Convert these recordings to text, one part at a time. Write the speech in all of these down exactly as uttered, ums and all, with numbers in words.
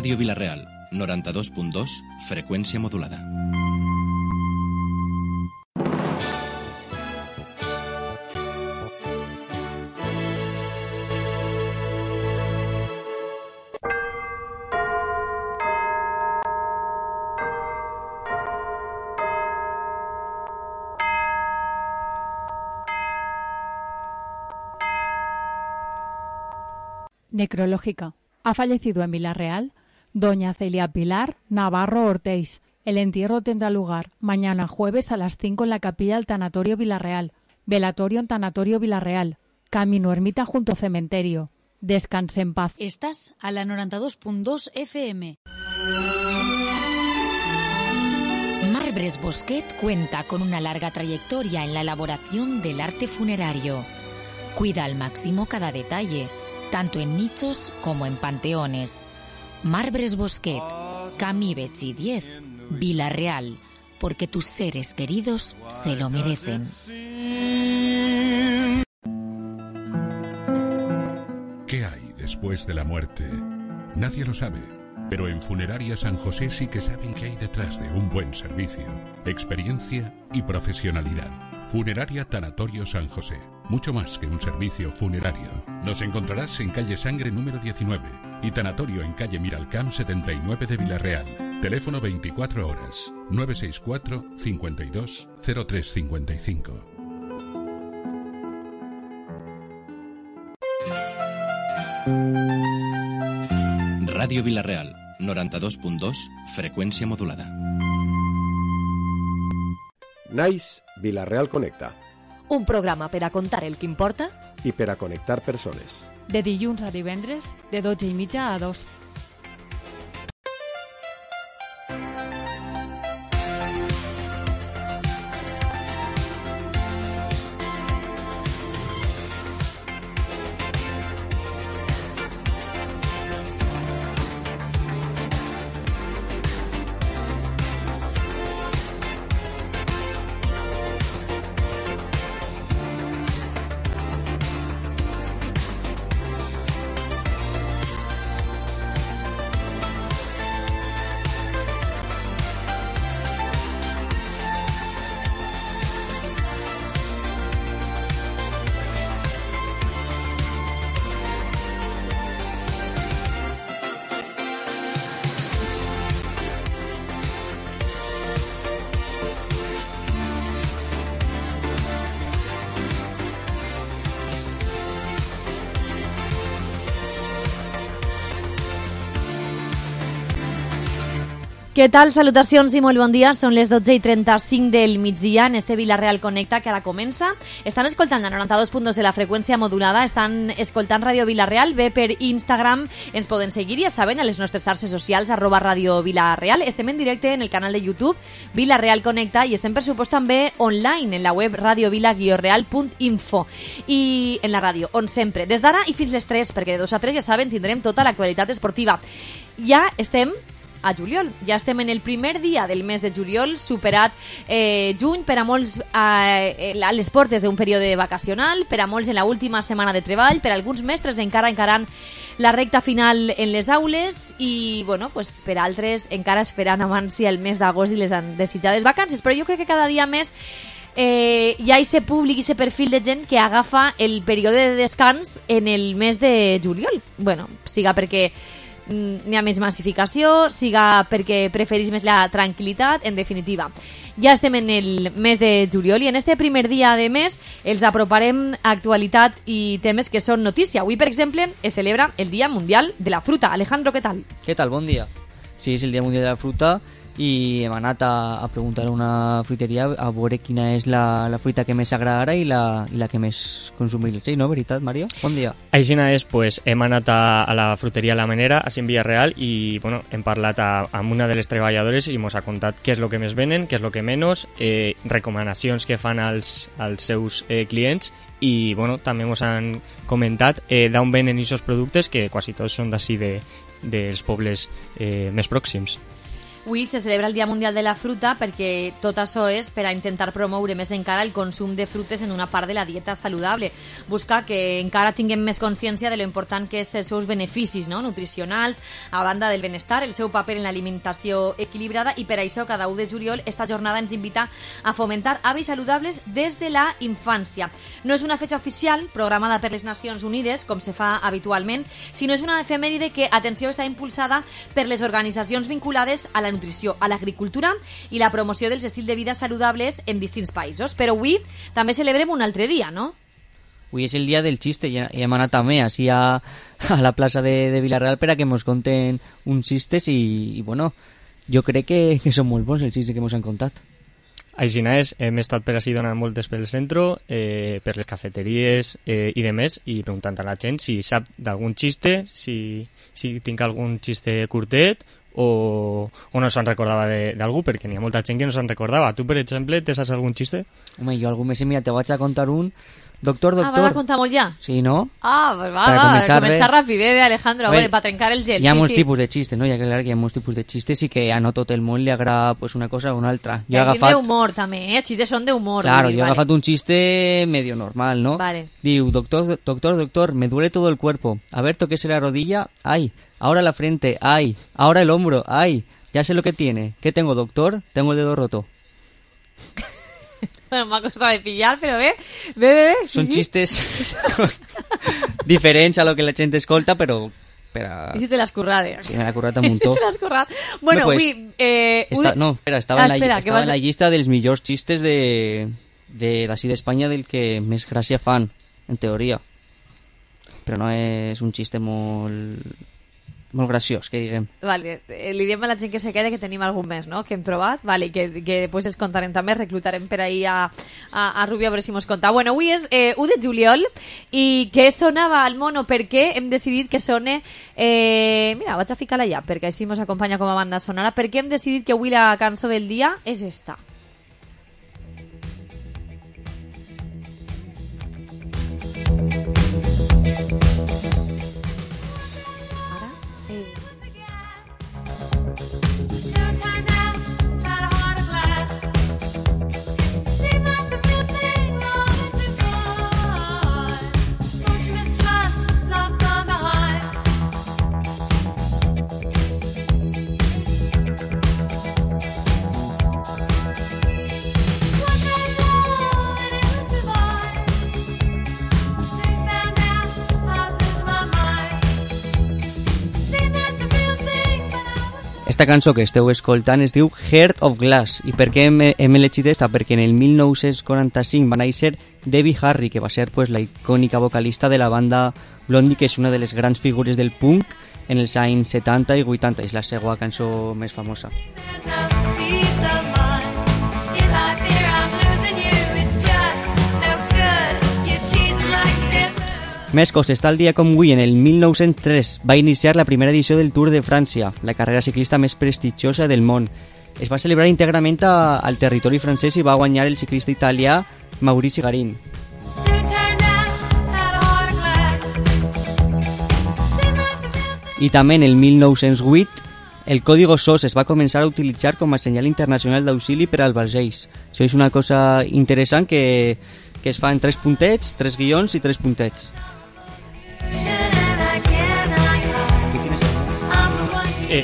Ràdio Vila-real, noranta-dos punt dos, freqüència modulada. Necrológica. Ha fallecido en Vila-real doña Celia Pilar Navarro Ortiz. El entierro tendrá lugar mañana jueves a las cinco en la capilla del Tanatorio Vila-real. Velatorio en Tanatorio Vila-real. Camino Ermita junto cementerio. Descanse en paz. Estás a la noranta-dos punt dos F M. Marbres Bosquet cuenta con una larga trayectoria en la elaboración del arte funerario. Cuida al máximo cada detalle, tanto en nichos como en panteones. Marbres Bosquet, Camí Betxí diez, Vila-real, porque tus seres queridos se lo merecen. ¿Qué hay después de la muerte? Nadie lo sabe, pero en Funeraria San José sí que saben qué hay detrás de un buen servicio, experiencia y profesionalidad. Funeraria Tanatorio San José, mucho más que un servicio funerario. Nos encontrarás en calle Sangre número diecinueve y Tanatorio en calle Miralcamp setenta y nueve de Vila-real. Teléfono veinticuatro horas, nueve seis cuatro, cincuenta y dos, cero tres cincuenta y cinco. Ràdio Vila-real, noranta-dos punt dos, freqüència modulada. Naix Vila-real Connecta. Un programa per a contar el que importa i per a connectar persones. De dilluns a divendres, de dotze i mitja a dos. Què tal? Salutacions i molt bon dia. Són les dotze i trenta-cinc del migdia en este Vila-real Connecta que ara comença. Estan escoltant la noranta-dos punt dos de la freqüència modulada, estan escoltant Ràdio Vila-real, bé per Instagram, ens poden seguir, ja saben, a les nostres xarxes socials, arroba Ràdio Vila-real. Estem en directe en el canal de YouTube Vila-real Connecta i estem, per supost, també online en la web radiovila guió real punt info i en la ràdio, on sempre, des d'ara i fins les tres, perquè de dos a tres, ja saben, tindrem tota l'actualitat esportiva. Ja estem a juliol. Ja estem en el primer dia del mes de juliol, superat eh, juny, per a molts eh, a les portes d'un període vacacional, per a molts en l'última setmana de treball, per a alguns mestres encara encarant la recta final en les aules i, bueno, pues, per a altres encara esperant abans el mes d'agost i les desitjades vacances. Però jo crec que cada dia més eh, hi ha aquest públic i aquest perfil de gent que agafa el període de descans en el mes de juliol. Bueno, siga perquè n'hi ha menys massificació, siga perquè preferís més la tranquil·litat, en definitiva. Ja estem en el mes de juliol i en este primer dia de mes els aproparem actualitat i temes que són notícia. Avui, per exemple, es celebra el Dia Mundial de la Fruta. Alejandro, què tal? Què tal? Bon dia. Sí, és el Dia Mundial de la Fruta i hem anat a, a preguntar a una fruiteria a veure quina és la, la fruita que més agrada i la, i la que més consumir. Sí, no? Veritat, Mario? Bon dia. Així és, pues, hem anat a, a la fruteria La Manera, a Cent Vila-real, i bueno, hem parlat a, amb una de les treballadores i ens ha contat què és el que més venen, què és el que menys, eh, recomanacions que fan als, als seus eh, clients i bueno, també ens han comentat eh, d'on venen aquests productes que quasi tots són d'ací de, dels pobles eh, més pròxims. Avui se celebra el Dia Mundial de la Fruta perquè tot això és per a intentar promoure més encara el consum de frutes en una part de la dieta saludable. Buscar que encara tinguem més consciència de lo important que és els seus beneficis, no?, nutricionals, a banda del benestar, el seu paper en l'alimentació equilibrada, i per això cada u de juliol esta jornada ens invita a fomentar hàbits saludables des de la infància. No és una fetge oficial programada per les Nacions Unides, com se fa habitualment, sinó és una efemèride que, atenció, està impulsada per les organitzacions vinculades a la nutrició, a l'agricultura i la promoció dels estils de vida saludables en distints països. Però avui també celebrem un altre dia, no? Avui és el dia del xiste i hem anat també així a, a la plaça de, de Vilareal per a que ens conten uns xistes i, i bueno, jo crec que, que són molt bons els xistes que ens han contat. Així és, hem estat per així donant moltes pel centre, eh, per les cafeteries eh, i demés, i preguntant a la gent si sap d'algun xiste, si, si tinc algun xiste curtet, o, o no se'n recordava d'algú, perquè n'hi ha molta gent que no se'n recordava. Tu, per exemple, te saps algun xiste? Home, jo algú més, mira, te vaig a contar un. Doctor, doctor... Ah, vas a contar molt ja? Sí, no? Ah, pues va, Para va, començar, començar ràpid, bé, bé, Alejandro, a veure, per trencar el gel. Hi ha sí, molts sí. tipus de xistes, no? Hi ha que, que hi ha molts tipus de xistes i que a no tot el món li agrada pues, una cosa o una altra. Jo he agafat... d'humor, també, eh? Xistes són d'humor. Claro, dir, yo he vale. agafat un chiste medio normal, ¿no? Vale. Digo, doctor, doctor, doctor, me duele todo el cuerpo. A ver, tóquese la rodilla. Ay, ahora la frente. Ay, ahora el hombro. Ay, ya sé lo que tiene. ¿Qué tengo, doctor? Tengo el dedo roto. Bueno, m'ha costat de pillar, però bé, bé, bé, bé. Sí, Són sí. xistes diferents a lo que la gent escolta, però... Per a... I si te l'has currada. Sí, me l'ha currat un muntó. Si te l'has currat. Bueno, No, pues, avui... Eh, Esta, avui- no, espera, estava, Ah, en, la, espera, que estava vas- en la llista dels millors xistes de de d'ací d'Espanya del que més gràcia fan, en teoria. Però no és un xiste molt molt graciós, que diguem. Vale, eh, li diem a la gent que se quede que tenim algun més, no?, que hem trobat, vale, que, que després els contarem també, reclutarem per ahir a, a, a Rubio a veure si mos conta. Bueno, avui és eh, u de juliol i què sonava al mono? Per què hem decidit que sone... Eh, mira, vaig a ficar-la ja, perquè així mos acompanya com a banda sonora. Per què hem decidit que avui la cançó del dia és esta? Esta cançó que esteu escoltant es diu Heart of Glass. I per què hem, hem elegit esta? Perquè en el mil nou-cents quaranta-cinc va néixer Debbie Harry, que va ser pues, la icònica vocalista de la banda Blondie, que és una de les grans figures del punk en els anys setanta i vuitanta. És la seva cançó més famosa. Més coses, tal dia com avui, en el mil nou-cents tres, va iniciar la primera edició del Tour de França, la carrera ciclista més prestigiosa del món. Es va celebrar íntegrament a, al territori francès i va guanyar el ciclista italià Maurici Garin. I també en el mil nou-cents vuit, el código S O S es va començar a utilitzar com a senyal internacional d'auxili per als vaixells. Això és una cosa interessant que, que es fa en tres puntets, tres guions i tres puntets. Eh,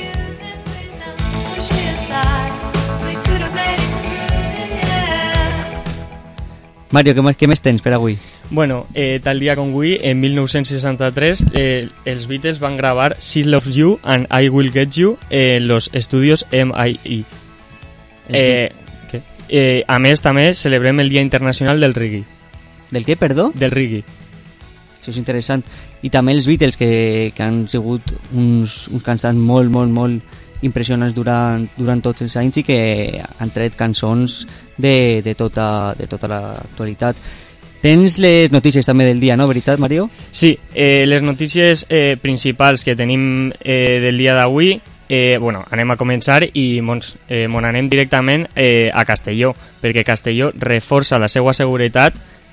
Mario, què més, què més tens per avui? bueno, eh, tal dia com avui, en mil nou-cents seixanta-tres, eh, els Beatles van gravar She Loves You and I Will Get You en los estudios M I E. Eh, ¿qué? Eh, a més, també celebrem el Dia Internacional del Reggae. Del què, perdó? Del reggae. Això és interessant. I també els Beatles, que, que han sigut uns, uns cantants molt, molt, molt impressionants durant, durant tots els anys i que han tret cançons de, de, tota, de tota l'actualitat. Tens les notícies també del dia, no? Veritat, Mario? Sí, eh, les notícies eh, principals que tenim eh, del dia d'avui, eh, bueno, anem a començar i mons, eh, mon anem directament eh, a Castelló, perquè Castelló reforça la seva seguretat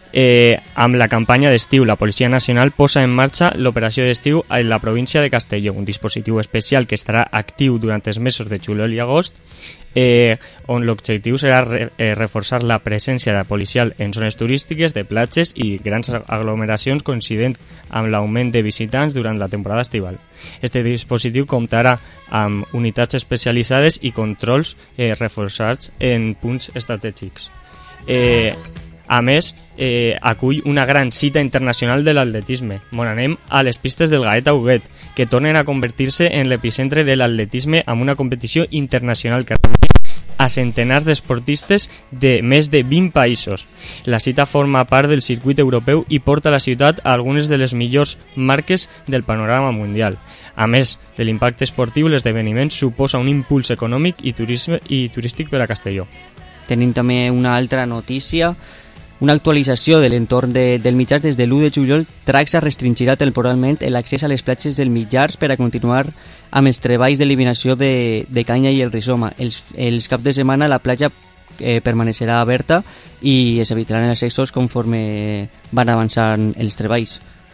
Eh, amb la campanya d'estiu, la Policia Nacional posa en marxa l'operació d'estiu en la província de Castelló, un dispositiu especial que estarà actiu durant els mesos de juliol i agost, eh, on l'objectiu serà re, eh, reforçar la presència de policial en zones turístiques, de platges i grans aglomeracions coincident amb l'augment de visitants durant la temporada estival. Este dispositiu comptarà amb unitats especialitzades i controls eh, reforçats en punts estratègics. Eh, A més, eh, acull una gran cita internacional de l'atletisme, on anem a les pistes del Gaeta Huguet, que tornen a convertir-se en l'epicentre de l'atletisme amb una competició internacional que a centenars d'esportistes de més de vint països. La cita forma part del circuit europeu i porta a la ciutat a algunes de les millors marques del panorama mundial. A més de l'impacte esportiu, l'esdeveniment suposa un impuls econòmic i, turisme, i turístic per a Castelló. Tenim també una altra notícia. Una actualització de l'entorn de, del Mitjars. Des de l'u de juliol, Traxa restringirà temporalment l'accés a les platges del Mitjars per a continuar amb els treballs d'eliminació de, de canya i el rizoma. Els, els caps de setmana la platja eh, permanecerà oberta i es evitaran els accessos conforme van avançant els treballs.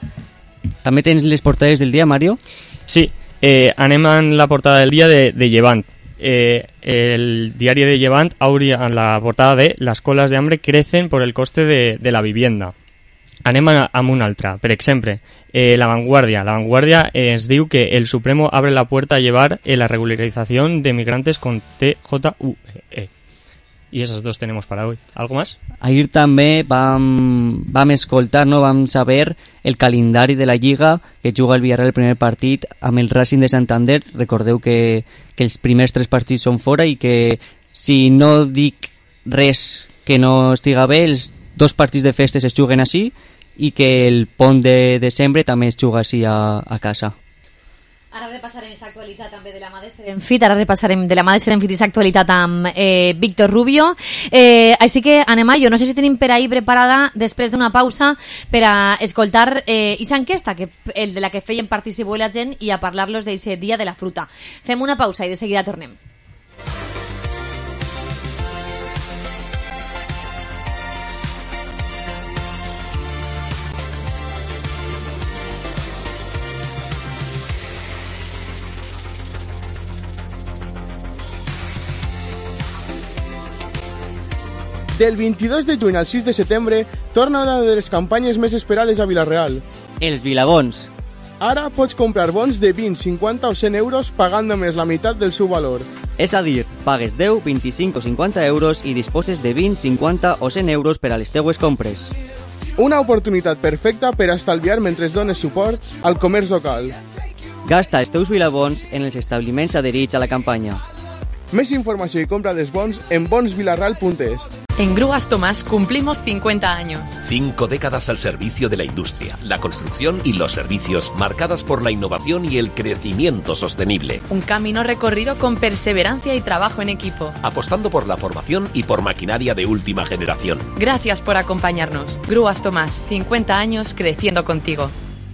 També tens les portades del dia, Mario? Sí, eh, anem en la portada del dia de, de Llevant. Eh, el diario de Llevant habría en la portada de las colas de hambre crecen por el coste de, de la vivienda. Anem a, amb una altra. Per exemple, eh, La Vanguardia. La Vanguardia eh, ens diu que el Supremo abre la puerta a llevar eh, la regularización de migrantes con T J U E. Y esos dos tenemos para hoy. ¿Algo más? Ahir també vam, vam escoltar, no vam saber el calendari de la Lliga que juga el Villarreal el primer partit amb el Racing de Santander. Recordeu que, que els primers tres partits són fora i que si no dic res que no estiga bé, els dos partits de festes es juguen així i que el pont de desembre també es juga així a, a casa. Ara repassarem aquesta actualitat també de la mà de Serenfit, ara repassarem de la mà de Serenfit aquesta actualitat amb eh, Víctor Rubio. Eh, així que anem a, jo no sé si tenim per ahir preparada, després d'una pausa, per a escoltar eh, aquesta enquesta, que, el de la que feien participar la gent, i a parlar-los d'aquest dia de la fruta. Fem una pausa i de seguida tornem. Del vint-i-dos de juny al sis de setembre torna una de les campanyes més esperades a Vila-real. Els Vilabons. Ara pots comprar bons de vint, cinquanta o cent euros pagant només la meitat del seu valor. És a dir, pagues deu, vint-i-cinc o cinquanta euros i disposes de vint, cinquanta o cent euros per a les teues compres. Una oportunitat perfecta per a estalviar mentre dones suport al comerç local. Gasta els teus Vilabons en els establiments adherits a la campanya. Més informació y compra de bons en bons vilarreal punto es. En Grúas Tomás cumplimos cincuenta años. Cinco décadas al servicio de la industria, la construcción y los servicios, marcadas por la innovación y el crecimiento sostenible. Un camino recorrido con perseverancia y trabajo en equipo. Apostando por la formación y por maquinaria de última generación. Gracias por acompañarnos. Grúas Tomás, cincuenta años creciendo contigo.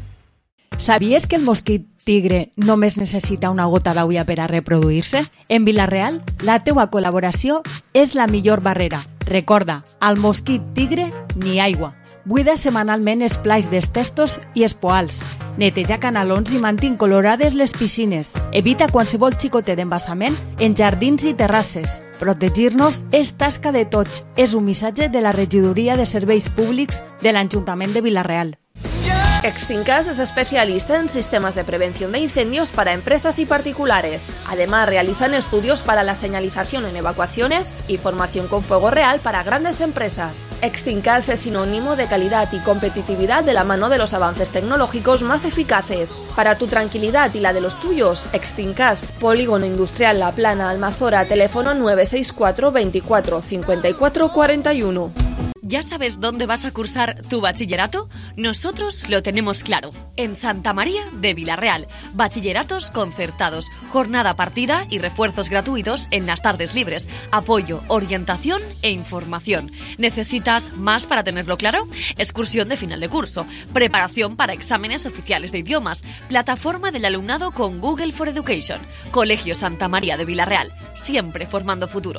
¿Sabies que el mosquit tigre només necessita una gota d'aigua per a reproduir-se? En Vila-real, la teua col·laboració és la millor barrera. Recorda, al mosquit tigre, ni aigua. Buida setmanalment els plats dels testos i els poals. Neteja canalons i mantén colorades les piscines. Evita qualsevol xicotet d'embassament en jardins i terrasses. Protegir-nos és tasca de tots. És un missatge de la Regidoria de Serveis Públics de l'Ajuntament de Vila-real. Extincas es especialista en sistemas de prevención de incendios para empresas y particulares. Además, realizan estudios para la señalización en evacuaciones y formación con fuego real para grandes empresas. Extincas es sinónimo de calidad y competitividad de la mano de los avances tecnológicos más eficaces. Para tu tranquilidad y la de los tuyos, Extincas, Polígono Industrial La Plana, Almazora, teléfono nueve seis cuatro, veinticuatro, cincuenta y cuatro, cuarenta y uno. ¿Ya sabes dónde vas a cursar tu bachillerato? Nosotros lo tenemos claro. En Santa María de Vila-real. Bachilleratos concertados, jornada partida y refuerzos gratuitos en las tardes libres. Apoyo, orientación e información. ¿Necesitas más para tenerlo claro? Excursión de final de curso. Preparación para exámenes oficiales de idiomas. Plataforma del alumnado con Google for Education. Colegio Santa María de Vila-real. Siempre formando futuro.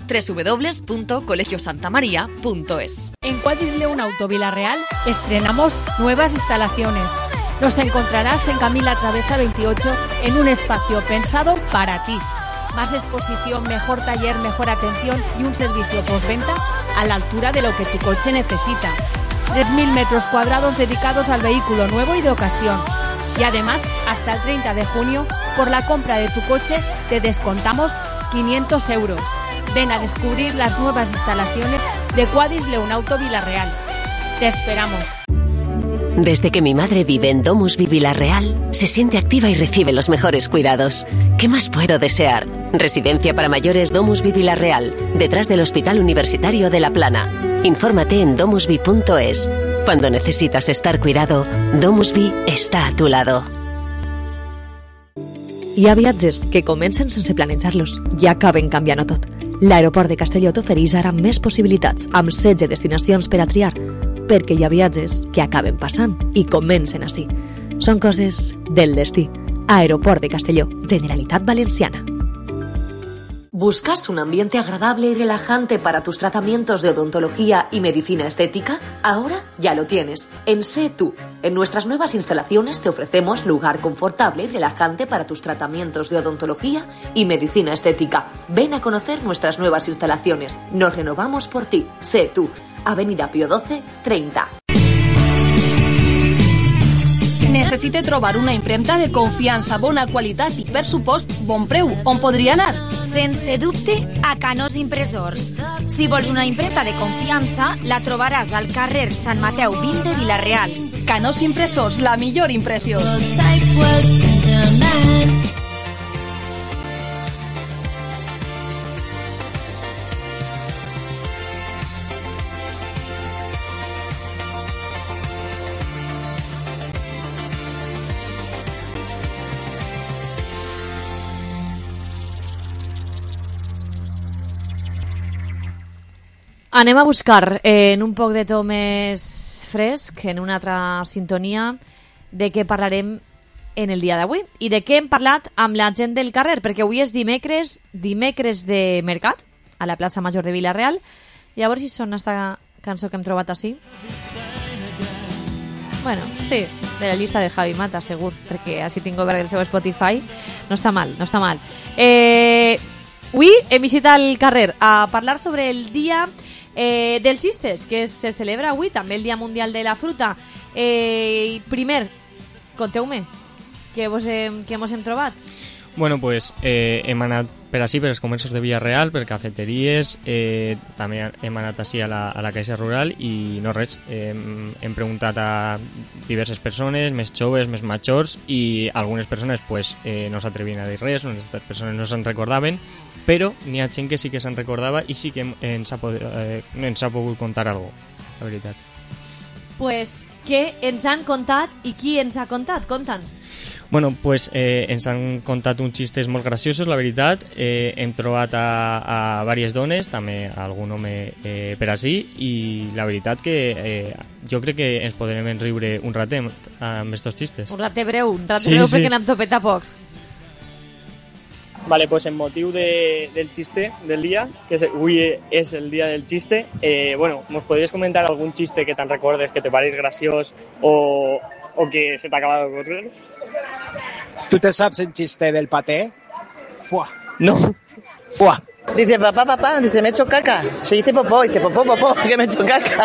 doble u doble u doble u punto colegio santa maría punto es. En Cuadisleun Auto Villarreal estrenamos nuevas instalaciones. Nos encontrarás en Camila Travesa veintiocho en un espacio pensado para ti. Más exposición, mejor taller, mejor atención y un servicio postventa a la altura de lo que tu coche necesita. tres mil metros cuadrados dedicados al vehículo nuevo y de ocasión. Y además, hasta el treinta de junio, por la compra de tu coche, te descontamos quinientos euros. Ven a descubrir las nuevas instalaciones de Cuadisleun Auto Villarreal. Te esperamos. Desde que mi madre vive en Domusvi Villarreal, se siente activa y recibe los mejores cuidados. ¿Qué más puedo desear? Residencia para mayores Domusvi Villarreal, detrás del Hospital Universitario de La Plana. Infórmate en domusvi punto es. Cuando necesitas estar cuidado, Domusvi està a tu lado. Hi ha viatges que comencen sense planejar-los i acaben canviant-ho tot. L'aeroport de Castelló t'ofereix ara més possibilitats, amb setze destinacions per a triar, perquè hi ha viatges que acaben passant i comencen així. Són coses del destí. Aeroport de Castelló, Generalitat Valenciana. ¿Buscas un ambiente agradable y relajante para tus tratamientos de odontología y medicina estética? Ahora ya lo tienes. En Sé Tú. En nuestras nuevas instalaciones te ofrecemos lugar confortable y relajante para tus tratamientos de odontología y medicina estética. Ven a conocer nuestras nuevas instalaciones. Nos renovamos por ti. Sé Tú. Avenida Pío doce, treinta. Necessite trobar una impremta de confiança, bona qualitat i, per supost, bon preu. On podria anar? Sense dubte, a Canós Impressors. Si vols una impremta de confiança, la trobaràs al carrer Sant Mateu vint de Vila-real. Canós Impressors, la millor impressió. Anem a buscar eh, en un poc de to més fresc, en una altra sintonia, de què parlarem en el dia d'avui i de què hem parlat amb la gent del carrer, perquè avui és dimecres, dimecres de mercat, a la plaça Major de Vila-real. Llavors, si sona esta cançó que hem trobat així? Bueno, sí, de la llista de Javi Mata, segur, perquè així tinc obert el seu Spotify. No està mal, no està mal. Eh, avui hem visitat el carrer a parlar sobre el dia Eh, dels xistes, que se celebra avui, també el Dia Mundial de la Fruta. Eh, primer, conteu-me, què vos hem, què mos hem trobat? Bueno, pues eh, hem anat per així, per els comerços de Vila-real, per cafeteries, eh, també hem anat així a la, a la caixa rural i no res, eh, hem preguntat a diverses persones, més joves, més majors, i algunes persones pues, eh, no s'atrevien a dir res, unes altres persones no se'n recordaven, però n'hi ha gent que sí que se'n recordava i sí que ens ha, pogut, eh, ens ha pogut contar alguna cosa, la veritat. Pues, què ens han contat i qui ens ha contat? Conta'ns. Bueno, pues eh, ens han contat uns xistes molt graciosos, la veritat. Eh, hem trobat a, a diverses dones, també algun home eh, per així, i la veritat que eh, jo crec que ens podrem enriure un ratet amb estos xistes. Un ratet breu, un ratet sí, breu sí. perquè n'hem topet a pocs. Vale, pues en motiu de, del xiste del dia, que es, avui és el dia del xiste, eh, bueno, ¿nos podries comentar algun xiste que te'n recordes, que te pareix graciós o, o que se t'ha acabat d'ocurrir? ¿Tú te sabes el chiste del paté? Fua. No. Fua. Dice, papá, papá, dice, me he hecho caca. Se dice popó, dice, popó, popó, que me he hecho caca.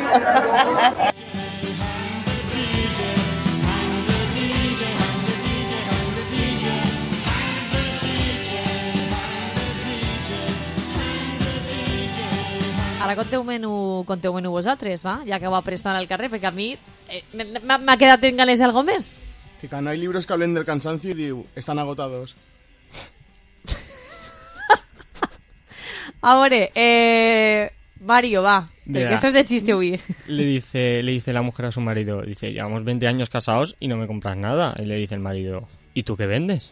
Ara conteu-me-ho conteu-me-ho vosaltres, va? Ja que ho prestant al carrer, perquè a mi eh, m'ha quedat en ganes d'algo més. Que no hay libros que hablen del cansancio y diu, están agotados. A veure, eh, Mario, va, porque eso es de chiste hoy. Le dice, le dice la mujer a su marido, dice, llevamos veinte años casados y no me compras nada. Y le dice el marido, ¿y tú qué vendes?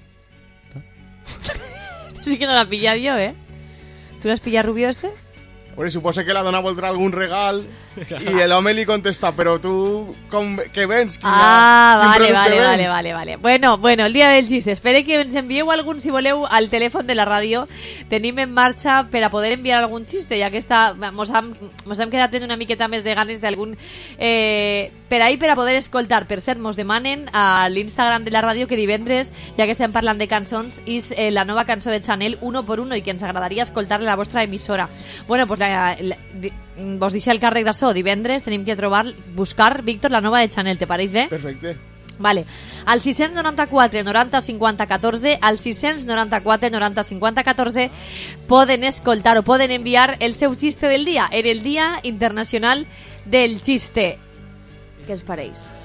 Esto sí que no la pilla yo, ¿eh? ¿Tú lo has pillado, Rubio, este? Bueno, suposa que la dona voldrà algun regal i l'home li contesta, però tu com, què vens? Quina, ah, vale, quin vale, vens? vale, vale, vale. Bueno, bueno, el dia del xiste. Espere que ens envieu algun, si voleu, al telèfon de la ràdio. Tenim en marxa per a poder enviar algun xiste, ja que està, mos hem, mos hem quedat una miqueta més de ganes d'algun... Eh, per ahí, per a poder escoltar. Per cert, mos demanen a l'Instagram de la ràdio que divendres, ja que estem parlant de cançons, és eh, la nova cançó de Chanel, Uno por Uno, i que ens agradaria escoltar en la vostra emissora. Bueno, pues la, la, vos deixa el càrrec d'això. Divendres tenim que trobar, buscar, Víctor, la nova de Chanel. Te pareix bé? Perfecte. Vale. Al sis nou quatre noranta cinquanta catorze, al sis nou quatre noranta cinquanta catorze poden escoltar o poden enviar el seu xiste del dia, en el Dia Internacional del Xiste. Què us pareix?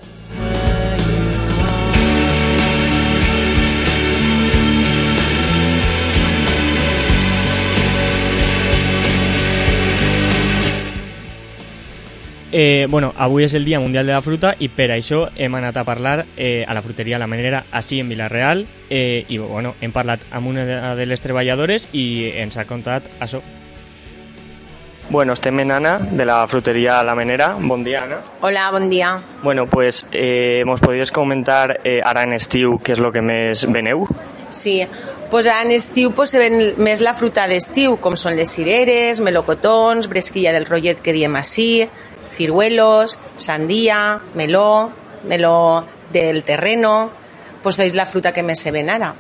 Eh, bueno, avui és el Dia Mundial de la Fruta i per això hem anat a parlar eh, a la fruteria La Manera, així en Vila-real, eh, i bueno, hem parlat amb una de les treballadores i ens ha contat això. Bueno, estem en Anna, de la fruteria La Manera. Bon dia, Anna. Hola, bon dia. Bueno, pues, eh, ¿mos podries comentar eh, ara en estiu què és el que més veneu? Sí, pues ara en estiu pues, se ven més la fruta d'estiu, com són les cireres, melocotons, bresquilla del rotllet que diem així, ciruelos, sandía, meló, meló del terreno, pues és la fruta que més se ven ara.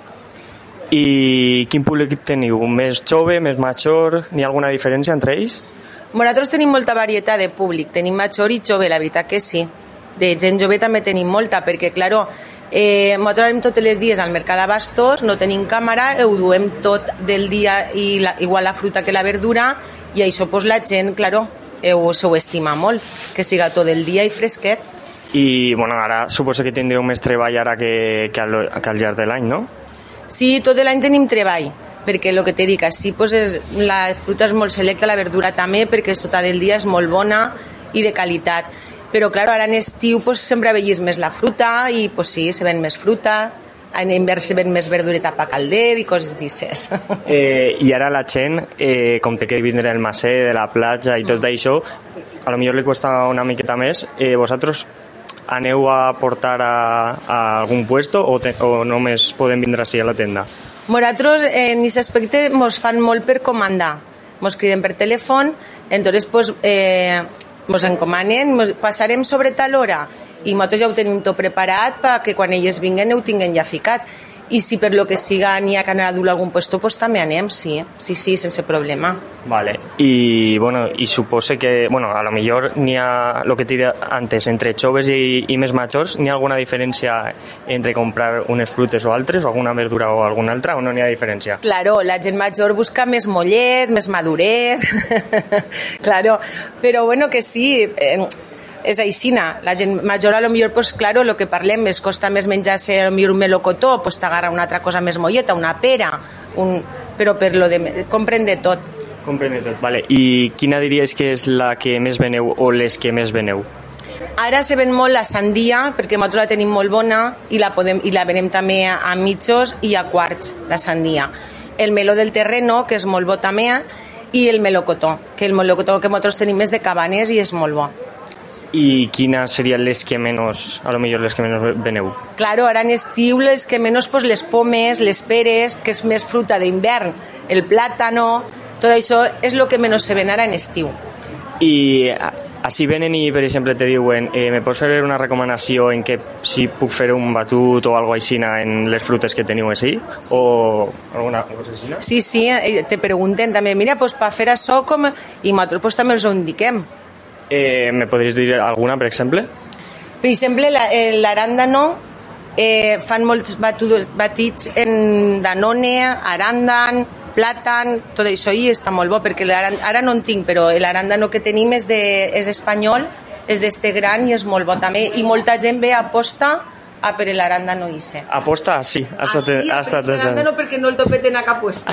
I quin públic teniu? Més jove, més major? N'hi ha alguna diferència entre ells? Nosaltres tenim molta varietat de públic, tenim major i jove, la veritat que sí. De gent jove també tenim molta, perquè, claro, eh, nosaltres anem tots els dies al mercat d'abastos, no tenim càmera, ho duem tot del dia, i la, igual la fruta que la verdura, i això pues, la gent, claro, ho, se ho estima molt, que siga tot el dia i fresquet. I, bueno, ara suposo que tindreu més treball ara que, que, al, que al llarg de l'any, no? Sí, tot l'any tenim treball, perquè el que te dic, així pues, és, la fruta és molt selecta, la verdura també, perquè és tota del dia, és molt bona i de qualitat. Però, clar, ara en estiu pues, sempre vegis més la fruta i, pues, sí, se ven més fruta, en hivern se ven més verdureta pa calder i coses d'ixes. Eh, I ara la gent, eh, com té que vindre el macer de la platja i tot això, a lo millor li costa una miqueta més. Eh, vosaltres aneu a portar a, a algun puesto o, te, o només podem vindre així a la tenda? Nosaltres en aquest aspecte mos fan molt per comandar, mos criden per telèfon, entonces pues, eh, mos encomanen, mos passarem sobre tal hora i nosaltres ja ho tenim tot preparat perquè quan elles vinguen ho tinguin ja ficat. I si per lo que siga n'hi ha que anar a dur algun puesto, pues també anem, sí, sí, sí, sense problema. Vale, i bueno, i supose que, bueno, a lo millor n'hi ha, lo que t'he dit antes, entre joves i, i més majors, n'hi ha alguna diferència entre comprar unes frutes o altres, o alguna verdura o alguna altra, o no n'hi ha diferència? Claro, la gent major busca més mollet, més maduret, claro, però bueno, que sí, eh, és aixina, la gent major a lo millor, pues claro, lo que parlem, es costa més menjar-se a lo millor un melocotó, pues t'agarra una altra cosa més molleta, una pera, un... però per lo de... compren de tot. Compren de tot, vale. I quina diries que és la que més veneu o les que més veneu? Ara se ven molt la sandia, perquè nosaltres la tenim molt bona i la, podem, i la venem també a mitjos i a quarts, la sandia. El meló del terreno, que és molt bo també, i el melocotó, que el melocotó que nosaltres tenim és de Cabanes i és molt bo. I quines serien les que menys, a lo millor les que menys veneu? Claro, ara en estiu les que menys, pues, les pomes, les peres, que és més fruta d'hivern, el plàtano, tot això és el que menys se ven ara en estiu. I així venen i, per exemple, te diuen eh, me pots fer una recomanació en què si puc fer un batut o alguna així en les frutes que teniu així? Sí. O alguna cosa així? Sí, sí, te pregunten també, mira, pues, per fer això com... i nosaltres pues, també els ho indiquem. Eh, ¿Me podries dir alguna, per exemple? Per exemple, l'aràndano, eh, fan molts batuts, batits en danone, aràndan, plàtan, tot això i està molt bo, perquè ara no en tinc, però l'aràndano que tenim és, de, és espanyol, és d'este gran i és molt bo també, i molta gent ve a posta a per l'aràndano ise. Aposta? Sí. Hasta ah, sí, a per l'aràndano perquè no el topeten a cap puesto.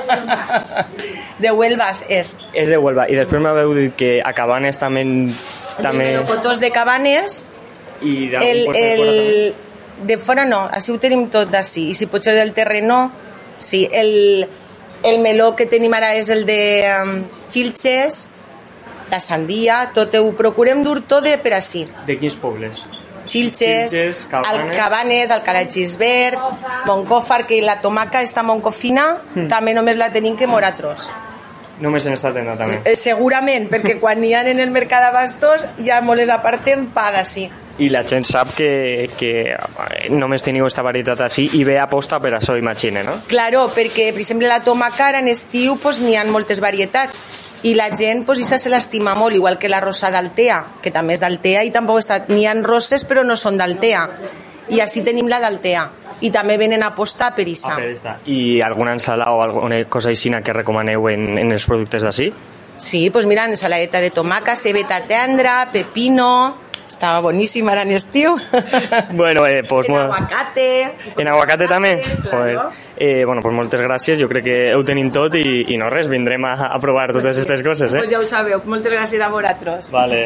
De Huelva és. És de Huelva. I després m'haveu dit que a Cabanes també... també... El melocotós de Cabanes. I el, el... de fora no, així ho tenim tot d'ací. I si pot ser del terreno, sí. El, el meló que tenim ara és el de um, xilxes, la sandia, tot ho procurem dur tot de per així. De quins pobles? Xilxes, Xilxes, Cabanes, Cabanes, Alcalá de Xisbert, Moncòfar, que la tomaca està moncofina, mm. també només la tenim que moratros. Només en esta tenda, també. Eh, segurament, perquè quan n'hi ha en el mercat d'abastos ja molt les apartem pa d'ací. I la gent sap que, que només teniu aquesta varietat així i ve aposta per això, imagine, no? Claro, perquè, per exemple, la tomaca en estiu pues, n'hi ha moltes varietats i la gent pues, isa se l'estima molt, igual que la rosa d'Altea, que també és d'Altea i tampoc està... N'hi ha roses però no són d'Altea. I així tenim la d'Altea. I també venen a apostar per isa. Ah, per esta. I alguna ensalada o alguna cosa així que recomaneu en, en els productes d'ací? Sí, doncs pues mira, ensaladeta de tomaca, cebeta tendra, pepino... Estava boníssima ara en estiu. Bueno, eh, pues, en aguacate. En aguacate també? Joder. Eh, bueno, pues moltes gràcies, jo crec que ho tenim tot i, i no res, vindrem a, a provar totes aquestes pues, coses, eh? Pues ja ho sabeu, moltes gràcies a vosaltres. Vale.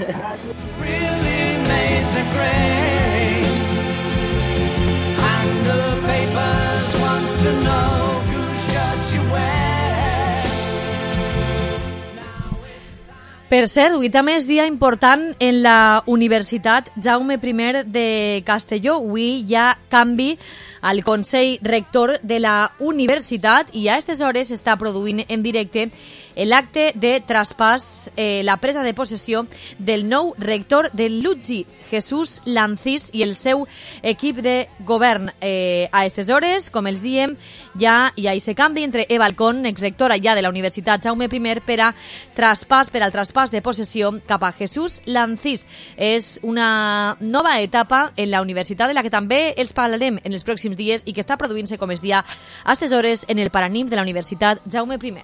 Per cert, avui també és dia important en la Universitat Jaume I de Castelló. Avui hi ha canvi al Consell Rector de la Universitat i a aquestes hores s'està produint en directe l'acte de traspàs, eh, la presa de possessió del nou rector del L U T S I, Jesús Lancís, i el seu equip de govern. Eh, a aquestes hores, com els diem, ja hi ha aquest canvi entre Eva Alcón, exrectora ja de la Universitat Jaume I, per a traspàs, per al traspàs de possessió cap a Jesús Lancís. És una nova etapa en la universitat de la que també els parlarem en els pròxims dies i que està produint-se com es dia a aquestes hores en el Paranim de la Universitat Jaume I.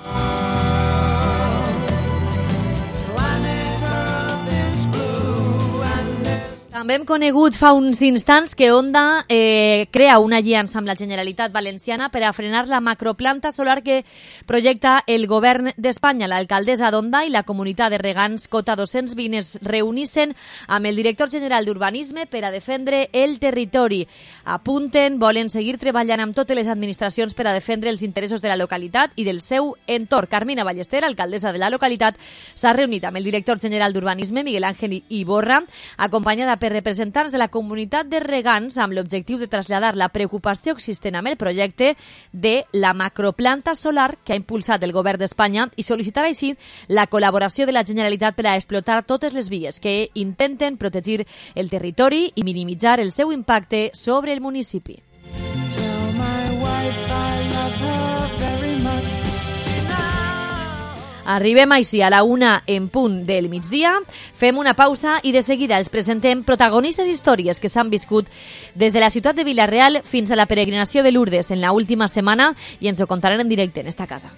També hem conegut fa uns instants que Onda eh, crea una aliança amb la Generalitat Valenciana per a frenar la macroplanta solar que projecta el govern d'Espanya. L'alcaldessa d'Onda i la comunitat de regants Cota dos-cents vint es reunissen amb el director general d'Urbanisme per a defendre el territori. Apunten, volen seguir treballant amb totes les administracions per a defendre els interessos de la localitat i del seu entorn. Carmina Ballester, alcaldessa de la localitat, s'ha reunit amb el director general d'Urbanisme, Miguel Ángel Iborra, acompanyada per representants de la comunitat de regants amb l'objectiu de traslladar la preocupació existent amb el projecte de la macroplanta solar que ha impulsat el govern d'Espanya i sol·licitar així la col·laboració de la Generalitat per a explotar totes les vies que intenten protegir el territori i minimitzar el seu impacte sobre el municipi. Arribem així a la una en punt del migdia, fem una pausa i de seguida els presentem protagonistes històries que s'han viscut des de la ciutat de Vila-real fins a la peregrinació de Lourdes en l'última setmana i ens ho contaran en directe en esta casa.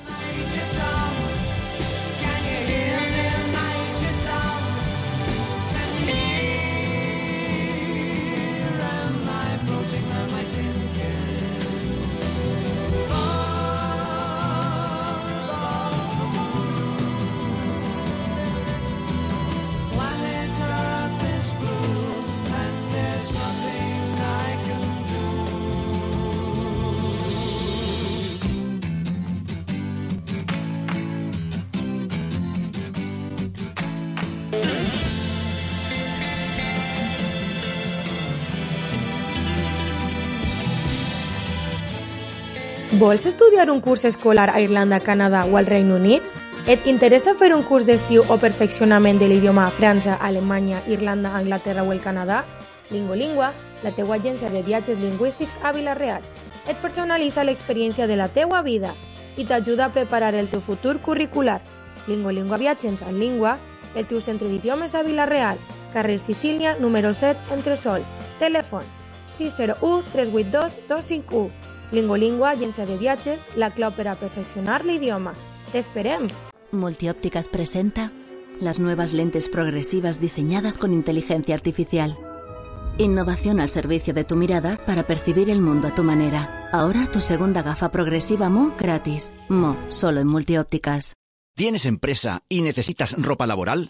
Vols estudiar un curs escolar a Irlanda, Canadà o al Regne Unit? Et interessa fer un curs d'estiu o perfeccionament de l'idioma a França, Alemanya, Irlanda, Anglaterra o el Canadà? Lingolingua, la teua agència de viatges lingüístics a Vila-real. Et personalitza l'experiència de la teua vida i t'ajuda a preparar el teu futur curricular. Lingolingua Viatges en Língua, el teu centre d'idiomes a Vila-real, carrer Sicília, número set, Entresol. Telèfon sis zero u tres vuit dos dos cinc u. Lingolingua, agència de viatges, la clau per a perfeccionar l'idioma. ¡T'esperem! Multiópticas presenta las nuevas lentes progresivas diseñadas con inteligencia artificial. Innovación al servicio de tu mirada para percibir el mundo a tu manera. Ahora tu segunda gafa progresiva M O gratis. M O, solo en Multiópticas. ¿Tienes empresa y necesitas ropa laboral?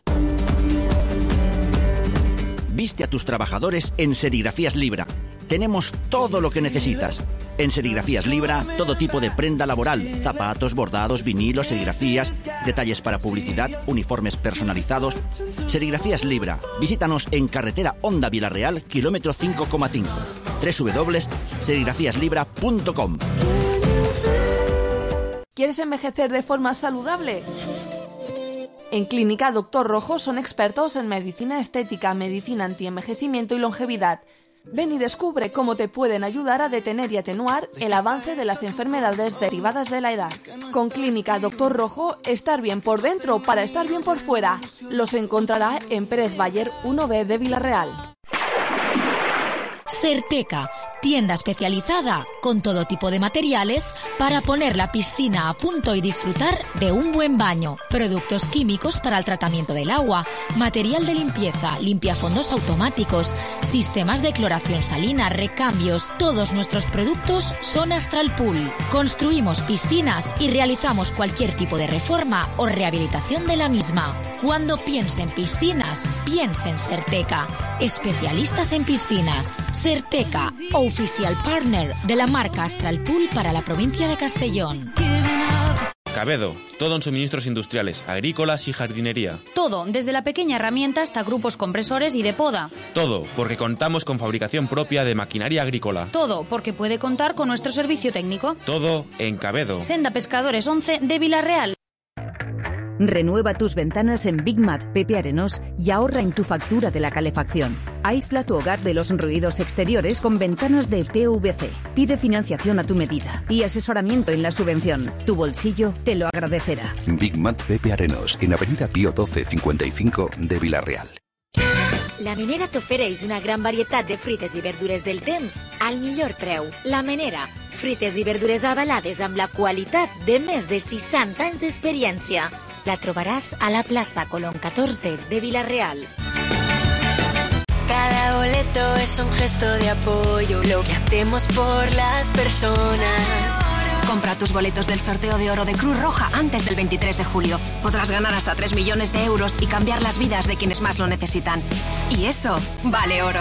Viste a tus trabajadores en Serigrafías Libra. Tenemos todo lo que necesitas. En Serigrafías Libra, todo tipo de prenda laboral, zapatos, bordados, vinilos, serigrafías, detalles para publicidad, uniformes personalizados. Serigrafías Libra. Visítanos en carretera Honda Villarreal, kilómetro cinco coma cinco. doble u doble u doble u punto serigrafías libra punto com. ¿Quieres envejecer de forma saludable? En Clínica Doctor Rojo son expertos en medicina estética, medicina antienvejecimiento y longevidad. Ven y descubre cómo te pueden ayudar a detener y atenuar el avance de las enfermedades derivadas de la edad. Con Clínica Doctor Rojo, estar bien por dentro para estar bien por fuera. Los encontrará en Pérez Bayer uno B de Villarreal. Serteca, tienda especializada con todo tipo de materiales para poner la piscina a punto y disfrutar de un buen baño. Productos químicos para el tratamiento del agua, material de limpieza, limpiafondos automáticos, sistemas de cloración salina, recambios. Todos nuestros productos son Astral Pool. Construimos piscinas y realizamos cualquier tipo de reforma o rehabilitación de la misma. Cuando piense en piscinas, piense en Serteca. Especialistas en piscinas. Serteca, oficial partner de la marca Astral Pool para la provincia de Castellón. Cabedo, todo en suministros industriales, agrícolas y jardinería. Todo, desde la pequeña herramienta hasta grupos compresores y de poda. Todo, porque contamos con fabricación propia de maquinaria agrícola. Todo, porque puede contar con nuestro servicio técnico. Todo en Cabedo. Senda Pescadores once de Villarreal. Renueva tus ventanas en Big Mat Pepe Arenós y ahorra en tu factura de la calefacción. Aísla tu hogar de los ruidos exteriores con ventanas de P V C. Pide financiación a tu medida y asesoramiento en la subvención. Tu bolsillo te lo agradecerá. Big Mat Pepe Arenós, en Avenida Pío doce cincuenta y cinco de Villarreal. La Menera t'ofereix una gran varietat de fruites i verdures del temps al millor preu. La Menera, fruites i verdures avalades amb la qualitat de més de seixanta anys d'experiència. La trobaràs a la plaça Colón catorze de Villarreal. Cada boleto es un gesto de apoyo, lo que hacemos por las personas. Compra tus boletos del sorteo de oro de Cruz Roja antes del veintitrés de julio. Podrás ganar hasta tres millones de euros y cambiar las vidas de quienes más lo necesitan. Y eso vale oro.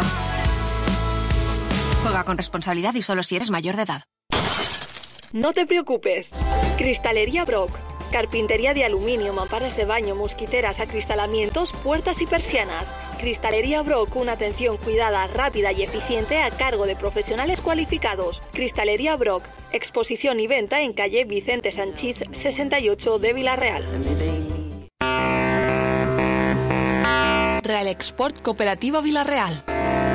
Juega con responsabilidad y solo si eres mayor de edad. No te preocupes. Cristalería Brock. Carpintería de aluminio, mamparas de baño, mosquiteras, acristalamientos, puertas y persianas. Cristalería Brock, una atención cuidada, rápida y eficiente a cargo de profesionales cualificados. Cristalería Brock, exposición y venta en calle Vicente Sanchís sesenta y ocho de Villarreal. Real Export Cooperativa Villarreal.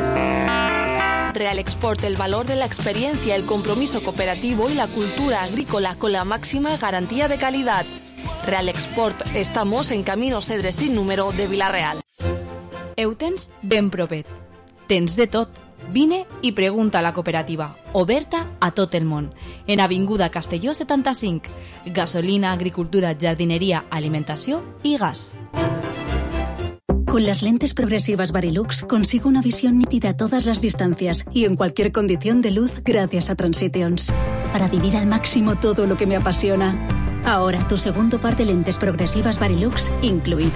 Real Export, el valor de la experiencia, el compromiso cooperativo y la cultura agrícola con la máxima garantía de calidad. Real Export, estamos en Camino Cedre sin número de Villarreal. Heu tens ben propet. Tens de tot. Vine i pregunta a la cooperativa, oberta a tot el món. En Avinguda Castelló setanta-cinc. Gasolina, agricultura, jardineria, alimentació i gas. Con las lentes progresivas Varilux consigo una visión nítida a todas las distancias y en cualquier condición de luz gracias a Transitions. Para vivir al máximo todo lo que me apasiona. Ahora tu segundo par de lentes progresivas Varilux incluido.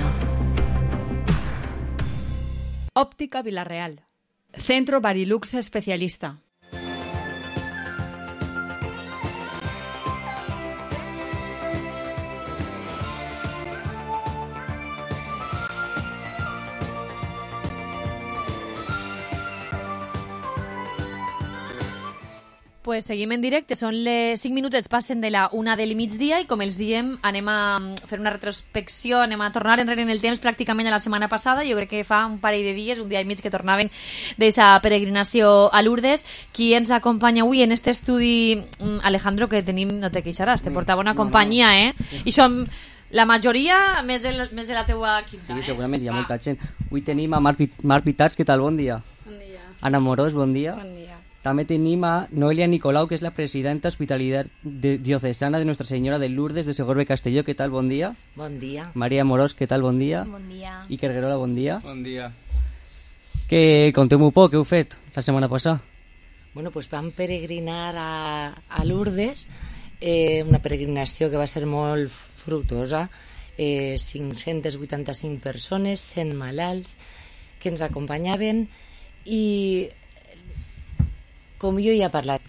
Óptica Villarreal. Centro Varilux especialista. Pues seguim en directe, són les cinc minutets, passen de la una del migdia i com els diem anem a fer una retrospecció, anem a tornar enrere en el temps pràcticament a la setmana passada, jo crec que fa un parell de dies, un dia i mig que tornaven d'aquesta peregrinació a Lourdes. Qui ens acompanya avui en este estudi, Alejandro, que tenim, no te queixaràs, te portava una companyia, eh? I som la majoria més de la, més de la teua quinta, Sí, eh? segurament hi ha molta gent. Avui tenim a Marc, Marc Pitarch, què tal? Bon dia. Bon dia. Ana Morós, bon dia. Bon dia. També tenim a Noelia Nicolau, que és la presidenta hospitalidad de, diocesana de Nuestra Señora de Lourdes de Segorbe Castelló. ¿Qué tal? Bon dia. Bon dia. María Morós, ¿qué tal? Bon dia. Bon dia. Iker Guerola, bon dia. Bon dia. Que conteu-me un poc, què heu fet la setmana passada? Bueno, pues vam peregrinar a, a Lourdes, eh, una peregrinació que va ser molt fructuosa, eh, cinc-centes vuitanta-cinc persones, cent malalts que ens acompanyaven i, com jo ja he parlat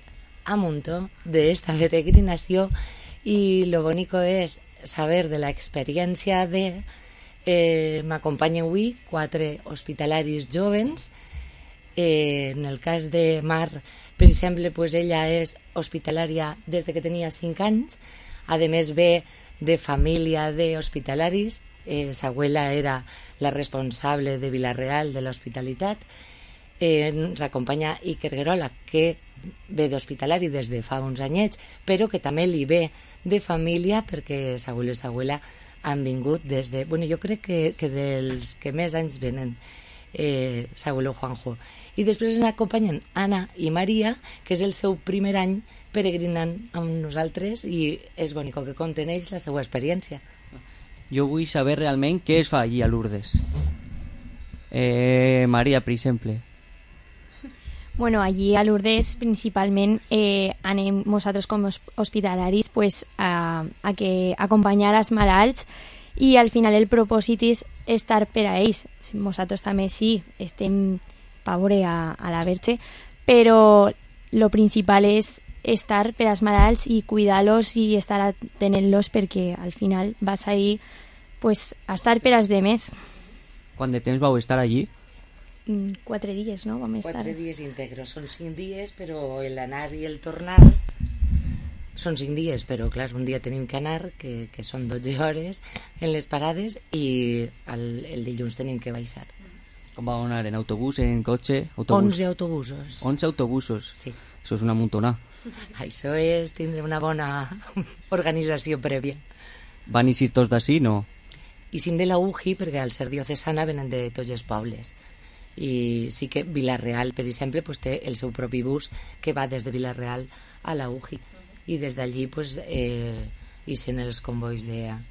a montón de esta peregrinación y lo bonito es saber de la experiencia de... Eh, m'acompanyen avui quatre hospitalaris jovens. Eh, en el cas de Mar, per exemple, pues ella és hospitalària des de que tenia cinc anys, a més ve de família de hospitalaris. Eh, sa abuela era la responsable de Vila-real de l'hospitalitat. Eh, ens acompanya Iker Guerola, que ve d'hospitalari des de fa uns anyets, però que també li ve de família perquè sa abuela i sa abuela han vingut des de... Bueno, jo crec que, que dels que més anys venen, eh, s'abuelo Juanjo. I després ens acompanyen Anna i Maria, que és el seu primer any peregrinant amb nosaltres i és bonic que conten ells la seva experiència. Jo vull saber realment què es fa allí a Lourdes. Eh, Maria, per exemple. Bueno, allí a Lourdes principalment eh, anem nosaltres com hospitalaris pues, a, a que acompanyar als malalts i al final el propòsit és estar per a ells. Nosaltres també sí, estem per veure a, a la Verge, però lo principal és estar per als malalts i cuidar-los i estar atenent-los perquè al final vas ahí pues, a estar per als demés. Quant de temps vau estar allí? Quatre dies, no? Vam estar. Quatre dies íntegros, són cinc dies, però l'anar i el tornar són cinc dies, però clar, un dia tenim que anar, que, que són dotze hores en les parades, i el, el dilluns tenim que baixar. Com vau anar? En autobús, en cotxe? Autobús? onze autobusos. onze autobusos? Sí. Això és una muntona. Això és tindre una bona organització prèvia. Van eixir tots d'ací, no? Eixim de la U J I perquè al ser diocesana venen de tots els pobles. I sí que Vila-real, per exemple, pues, té el seu propi bus que va des de Vila-real a la U J I i des d'allí pues, eh, ixen els convois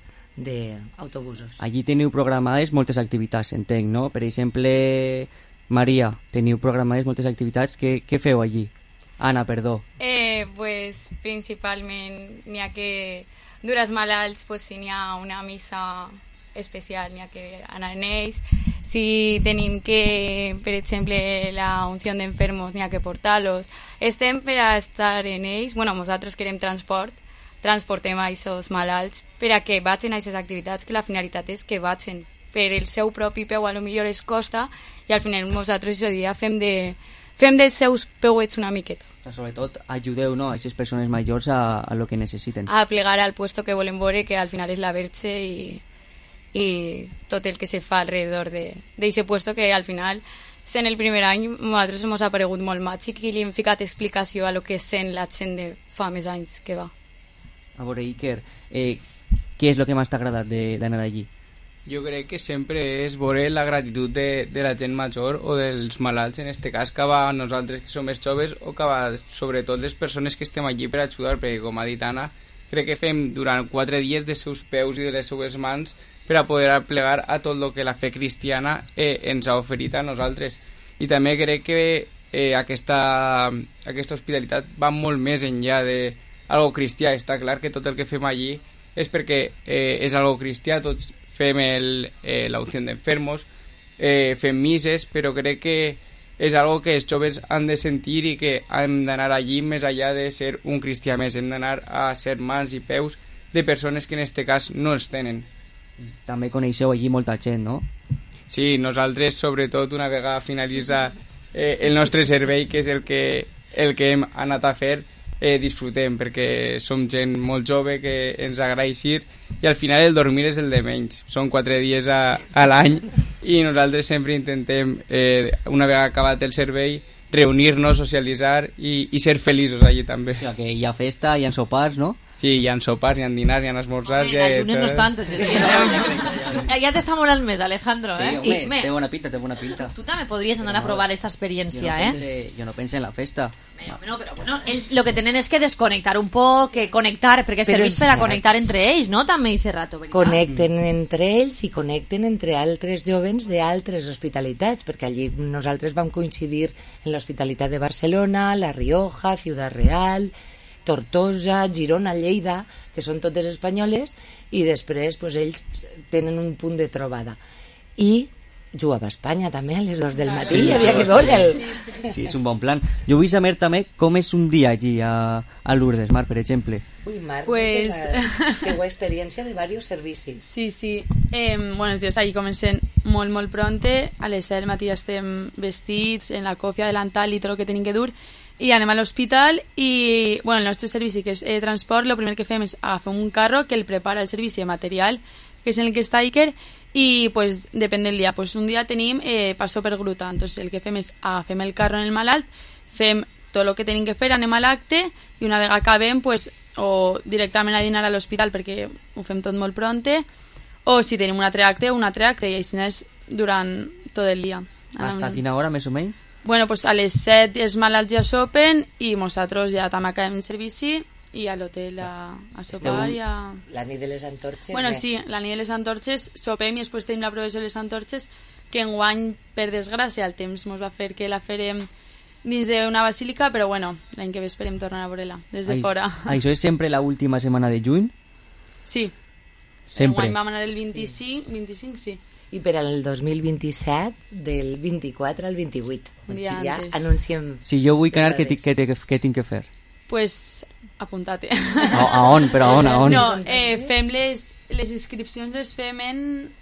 d'autobusos. Allí teniu programades moltes activitats, entenc, no? Per exemple, Maria, teniu programades moltes activitats. Què, què feu allí? Anna, perdó. Eh, pues, principalment n'hi ha que dur els malalts, pues, si n'hi ha una missa especial, n'hi ha que anar en ells. Si tenim que, per exemple, la unció d'enfermos, n'hi ha que portar-los. Estem per a estar en ells. Bueno, nosaltres querem transport, transportem a aquests malalts per a que vagin a aquestes activitats, que la finalitat és que vagin per el seu propi peu, a lo millor es costa, i al final nosaltres aquest dia fem, de, fem dels seus peuets una miqueta. Sobretot ajudeu, no, a aquestes persones majors a, a lo que necessiten. A plegar al puesto que volen veure, que al final és la Verge i... i tot el que se fa alrededor d'aquest puesto, que al final sent el primer any nosaltres ens ha aparegut molt màgic i li hem ficat explicació a lo que sent la gent de fa més anys que va. A veure, Iker, eh, què és el que més t'ha agradat d'anar allí? Jo crec que sempre és veure la gratitud de, de la gent major o dels malalts, en este cas, que va a nosaltres que som més joves o que va sobretot les persones que estem allí per ajudar, perquè com ha dit Anna, crec que fem durant quatre dies dels seus peus i de les seues mans per a poder plegar a tot el que la fe cristiana eh, ens ha oferit a nosaltres. I també crec que eh, aquesta, aquesta hospitalitat va molt més enllà de algo cristià. Està clar que tot el que fem allí és perquè eh, és algo cristià, tots fem el, eh, la unció d'enfermos, eh, fem misses, però crec que és algo que els joves han de sentir i que hem d'anar allí més enllà de ser un cristià més, hem d'anar a ser mans i peus de persones que en aquest cas no els tenen. També coneixeu allí molta gent, no? Sí, nosaltres sobretot una vegada finalitza eh, el nostre servei, que és el que, el que hem anat a fer, eh, disfrutem, perquè som gent molt jove que ens agrada eixir i al final el dormir és el de menys. Són quatre dies a, a l'any i nosaltres sempre intentem, eh, una vegada acabat el servei, reunir-nos, socialitzar i, i ser feliços allí també. O sigui, que hi ha festa, hi ha sopars, no? Sí, hi ha sopars, hi ha dinars, hi ha esmorzars... Home, el lunes no és tant, ja t'està molt més, Alejandro, sí, eh? Home, I, me, té bona pinta, té bona pinta. Tu, tu també podries anar a provar aquesta experiència, jo no pense, eh? Jo no penso en la festa. No, no, però bueno, ells lo que tenen és que desconnectar un poc, que connectar, perquè Però serveix és per a cert. connectar entre ells, no? També aquest rato, veritat? Connecten entre ells i connecten entre altres jovens d'altres hospitalitats, perquè allí nosaltres vam coincidir en l'hospitalitat de Barcelona, La Rioja, Ciudad Real, Tortosa, Girona, Lleida, que són totes espanyoles, i després pues, ells tenen un punt de trobada. I jugava a Espanya també a les dos del matí, Sí, hi havia que sí, veure'l. sí, sí, és un bon plan. Jo vull saber també com és un dia allí a, a Lourdes, Mar, per exemple. Ui, Marc, Pues- pues... la seva experiència de diversos servicis. Sí, sí. Eh, bueno, els dies allí comencen molt, molt pronte. A les set del matí ja estem vestits, en la còfia, delantal i tot el que tenim que dur. I anem a l'hospital i, bueno, el nostre servici, que és eh, transport, el primer que fem és agafar un carro que el prepara el servici de material, que és en el que està Iker, i pues depèn del dia. Pues un dia tenim eh, passo per gruta, entonces el que fem és agafem el carro en el malalt, fem tot el que tenim que fer, anem a l'acte i una vegada acabem, pues, o directament a dinar a l'hospital perquè ho fem tot molt pronte, o si tenim un altre acte, un altre acte, i així és durant tot el dia. Hasta quina hora, més o menys? Bueno, pues a les set els malalts ja sopen i nosaltres ja també acabem el servici i a l'hotel a, a sopar i a... La nit de les antorxes. Bueno, més. sí, la nit de les antorxes sopem i després tenim la provació de les antorxes, que enguany, per desgràcia, el temps ens va fer que la farem dins d'una basílica, però bueno, l'any que ve esperem tornar a veure-la des de Ai- fora. Això és sempre la última setmana de juny? Sí. Sempre. Enguany vam anar el vint-i-cinc, vint-i-cinc, sí. I per al dos mil vint-i-set, del vint-i-quatre al vint-i-vuit. Un O dia sigui, ja antes. anunciem... Si jo vull anar, què, ti- què, ti- què tinc que fer? Pues apuntate. A, a on? Però a on? A on? No, eh, fem les, les inscripcions les fem en...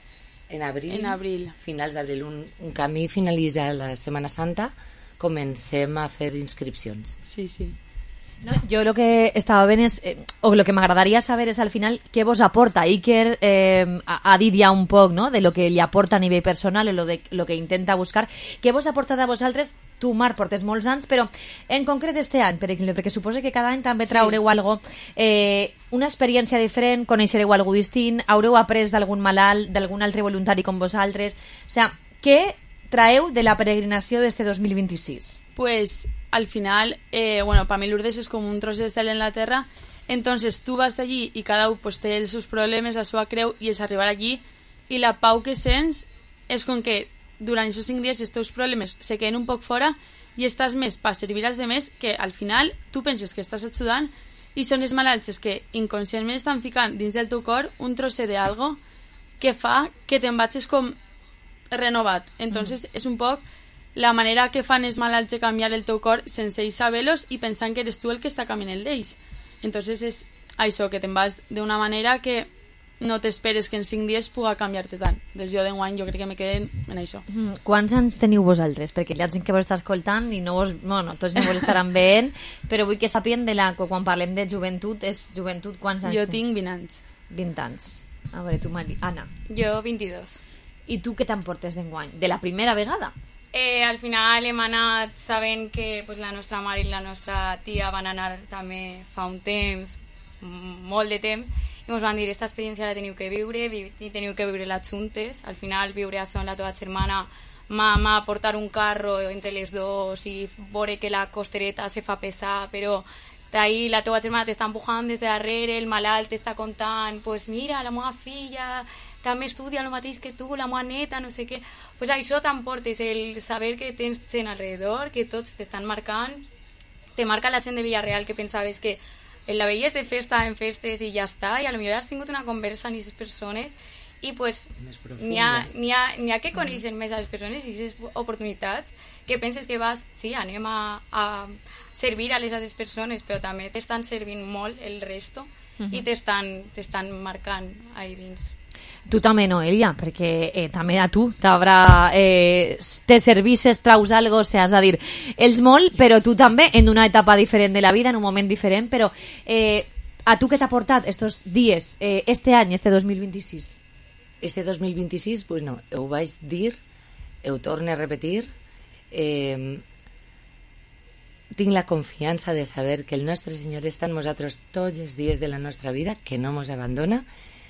En abril. En abril. Finals d'abril. Un, un camí finalitza la Setmana Santa, comencem a fer inscripcions. Sí, sí. No, yo lo que estaba bien es, eh, o lo que me agradaría saber es al final qué vos aporta. Iker eh, ha ha dit ja un poc, no?, de lo que li aporta a nivell personal o lo, de, lo que intenta buscar. Què vos ha aportat a vosaltres? Tu, Marc, portes molts anys, però en concret este any, per exemple, perquè suposo que cada any també Sí. traureu algo, eh, una experiència diferent, coneixereu algú distint, haureu après d'algun malalt, d'algun altre voluntari com vosaltres. O sea, què traeu de la peregrinació d'este dos mil vint-i-sis? Pues al final, eh, bueno, para mí Lourdes es como un trozo de sal en la tierra, entonces tú vas allí y cada uno pues té els seus problemes, la seva creu, i és arribar allí i la pau que sents és com que durant aquests cinc dies els teus problemes se queden un poc fora i estàs més per servir als demés, que al final tu penses que estàs ajudant i són els malalts que inconscientment estan ficant dins del teu cor un trosset d'algo que fa que te'n vagis com renovat. Entonces mm. és un poc la manera que fan els malalts de canviar el teu cor sense ells saber-los i pensant que eres tu el que està caminant d'ells. Entonces és això, que te'n vas d'una manera que no t'esperes que en cinc dies puga canviar-te tant. Doncs jo d'enguany jo crec que me queden en això. Mm, quants anys teniu vosaltres? Perquè hi ha gent que vos està escoltant i no vos, bueno, tots no vos estaran veient, però vull que sàpien de la, quan parlem de joventut, és joventut quants anys? Jo ten- tinc vint anys. vint anys. A veure, tu, Mari. Anna. Jo vint-i-dos. I tu què t'emportes d'enguany? De la primera vegada? Eh, al final hem anat sabent que pues, la nostra mare i la nostra tia van anar també fa un temps, m- molt de temps, i ens van dir, aquesta experiència la teniu que viure, vi- i teniu que viure-la juntes. Al final viure això amb la teva germana, mama, portar un carro entre les dos i veure que la costereta se fa pesar, però d'ahí la teva germana t'està empujant des de darrere, el malalt t'està contant, pues mira, la meva filla també estudia el mateix que tu, la meva neta, no sé què. Pues això t'emportes, el saber que tens gent alrededor, que tots t'estan marcant. Te marca la gent de Villarreal que pensaves que la veies de festa en festes i ja està, i a lo millor has tingut una conversa amb aquestes persones i pues n'hi ha, n'hi ha, n'hi ha que coneixen més a les persones i aquestes oportunitats que penses que vas, sí, anem a, a servir a les altres persones, però també t'estan servint molt el resto Mhm. i t'estan t'estan marcant ahí dins. Tu també, Noelia, perquè eh, també a tu t'haurà... Eh, te servisses, traus algo, o sea, és a dir, ells molt, però tu també, en una etapa diferent de la vida, en un moment diferent, però eh, a tu què t'ha portat estos dies, eh, este any, este dos mil vint-i-sis? Este dos mil vint-i-sis, pues no, ho vaig dir, ho torno a repetir, eh, tinc la confiança de saber que el nostre Senyor està amb nosaltres tots els dies de la nostra vida, que no ens abandona.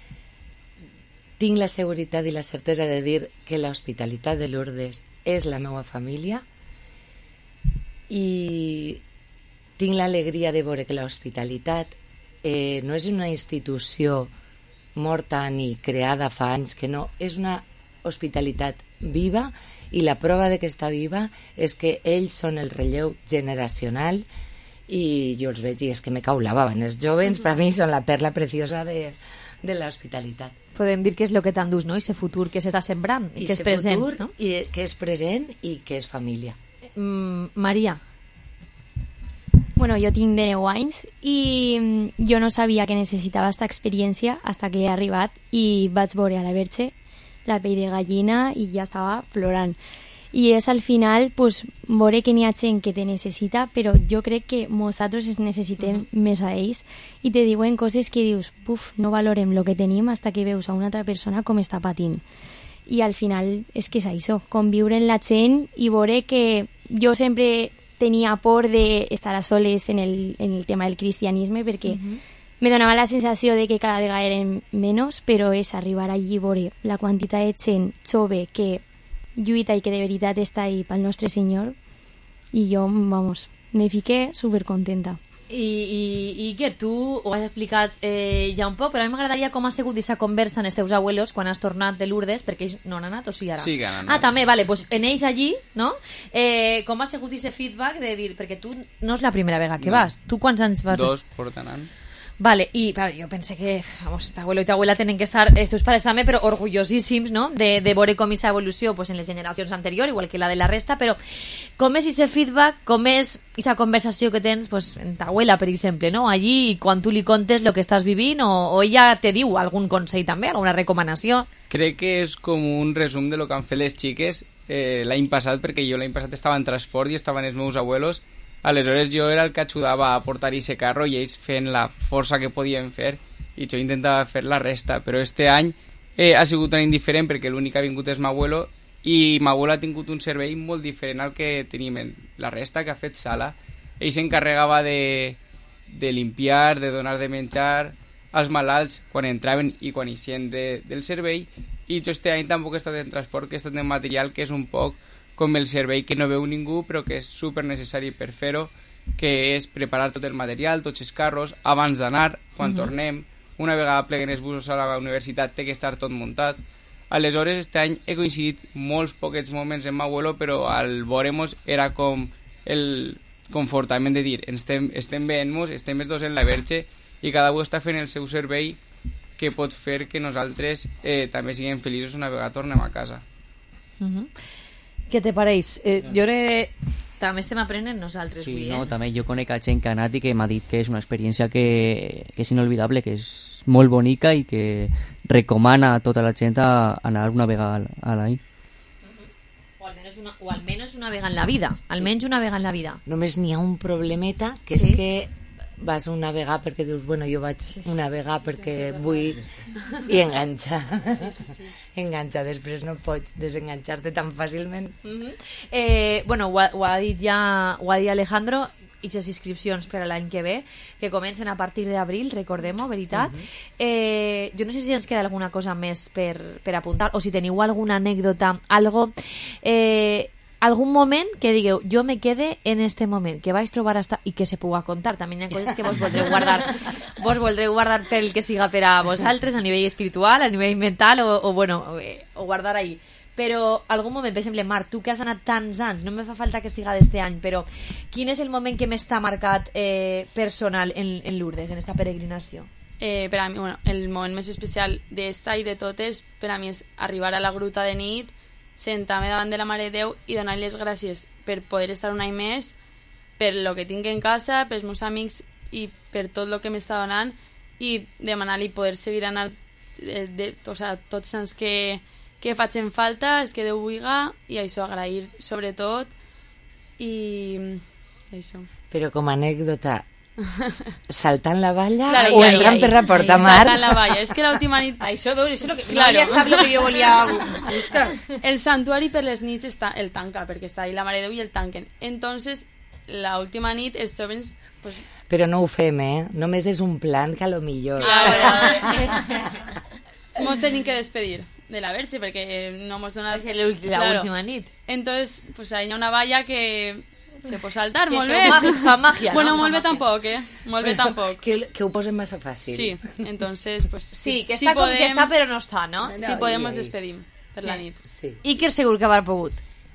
Tinc la seguretat i la certesa de dir que l'Hospitalitat de Lourdes és la meva família i tinc l'alegria de veure que l'hospitalitat eh, no és una institució morta ni creada fa anys, que no, és una hospitalitat viva i la prova de que està viva és que ells són el relleu generacional i jo els veig i és que me cau la bava. Els jovens per a mi són la perla preciosa de, de l'hospitalitat. podem dir que és el que t'endús, no? I ese futur que s'està sembrant, i que és present. Futur, no? I que és present i que és família. Mm, Maria. Bueno, jo tinc deu anys i jo no sabia que necessitava aquesta experiència fins que he arribat i vaig veure a la Verge la pell de gallina i ja estava plorant. I és al final pues, veure que n'hi ha gent que te necessita, però jo crec que nosaltres es necessitem mm-hmm. més a ells i te diuen coses que dius, buf, no valorem el que tenim fins que veus a una altra persona com està patint. I al final és que és això, conviure amb la gent i veure que jo sempre tenia por d'estar a soles en el, en el tema del cristianisme perquè uh-huh. me donava la sensació de que cada vegada eren menys, però és arribar allí i veure la quantitat de gent jove que lluita i que de veritat està ahí pel nostre Senyor i jo, vamos, me fiqué supercontenta. I, i, i que tu ho has explicat eh, ja un poc, però a mi m'agradaria com ha sigut aquesta conversa amb els teus abuelos quan has tornat de Lourdes, perquè ells no han anat o sí ara? Sí que han anat. Ah, també, vale, pues en ells allí, no? Eh, com ha sigut aquest feedback de dir, perquè tu no és la primera vegada que no. vas, tu quants anys vas? Dos porten anant. Vale, y claro, yo pensé que, vamos, tu abuelo y tu abuela tienen que estar, estos pares també, però orgullosíssims, no?, de, de veure com aquesta evolució pues, en les generacions anteriors, igual que la de la resta, però com és aquest feedback, com és aquesta conversació que tens pues, en ta abuela, per exemple, no?, allí, quan tu li contes el que estàs vivint, o, o ella te diu algun consell també, alguna recomanació? Crec que és com un resum de lo que han fet les xiques eh, l'any passat, perquè jo l'any passat estava en transport i estaven els meus abuelos. Aleshores jo era el que ajudava a portar ese carro i ells fent la força que podien fer i jo intentava fer la resta, però este any eh, ha sigut tan indiferent perquè l'únic que ha vingut és m'abuelo i m'abuelo ha tingut un servei molt diferent al que tenim en la resta, que ha fet sala. Ell s'encarregava de, de limpiar, de donar de menjar als malalts quan entraven i quan eixien de, del servei, i jo este any tampoc he estat en transport, que he estat en material, que és un poc com el servei que no veu ningú però que és super necessari per fer-ho, que és preparar tot el material, tots els carros, abans d'anar, quan uh-huh. tornem. Una vegada pleguen els busos a la universitat té que estar tot muntat. Aleshores, este any he coincidit molts poquets moments amb m'abuelo, però al veure-mos era com el confortament de dir estem, estem veient-nos, estem els dos en la Verge i cada un està fent el seu servei que pot fer que nosaltres eh, també siguem feliços una vegada tornem a casa. Uh-huh. Què te pareix? Eh, jo crec... També estem aprenent nosaltres. Sí, avui, no, eh? també jo conec a gent que ha anat i que m'ha dit que és una experiència que, que és inolvidable, que és molt bonica i que recomana a tota la gent a anar una vegada a l'any. O almenys una, o almenys una vegada en la vida. Almenys una vegada en la vida. Només n'hi ha un problemeta, que sí? és que vas una vegada perquè dius, bueno, jo vaig una vegada perquè vull i enganxa. Sí, sí, sí. Enganxa, després no pots desenganxar-te tan fàcilment. Uh-huh. eh, bueno, ho ha, ho ha dit ja ho ha dit Alejandro, i les inscripcions per a l'any que ve, que comencen a partir d'abril, recordem-ho, veritat. Uh-huh. eh, jo no sé si ens queda alguna cosa més per, per apuntar, o si teniu alguna anècdota, algo... Eh, algun moment que digueu, jo me quede en este moment, que vaig trobar hasta... i que se puga contar, també hi ha coses que vos voldreu guardar vos voldreu guardar pel que siga per a vosaltres, a nivell espiritual, a nivell mental, o, o bueno, o, o guardar ahí. Però algun moment, per exemple, Marc, tu que has anat tants anys, no me fa falta que siga d'este any, però quin és el moment que m'està marcat eh, personal en, en Lourdes, en esta peregrinació? Eh, per a mi, bueno, el moment més especial d'esta i de totes, per a mi és arribar a la gruta de nit, sentar-me davant de la Mare de Déu i donar les gràcies per poder estar un any més, per lo que tinc en casa, pels meus amics i per tot el que m'està donant, i demanar-li poder seguir anar de, de, o sea, tots els que, que facin falta, els que Déu vulga, i això, agrair sobretot, i això. Però com a anècdota, saltant la valla claro, o entrant per la porta mar? Saltant la valla, és que l'última nit... Això, veus, això és lo que... Claro. No sap lo que jo volia buscar. El santuari per les nits està, el tanca, perquè està ahí la Mare de Déu i el tanquen. Entonces, la última nit, els jovens... Pues... Però no ho fem, eh? Només és un plan que a lo millor... Claro, mos tenim que despedir de la Verge, perquè no mos dona... La claro. última nit. Entonces, pues ahí hi ha una valla que... se pot saltar, que molt bé. Fa màgia, bueno, no? molt bé tampoc, eh? Molt bé tampoc. Que, que ho posen massa fàcil. Sí, entonces, pues... Sí, que si està podem, com que està, però no està, no? Si podem, ens despedim per la nit. Sí. Iker segur que haver pogut.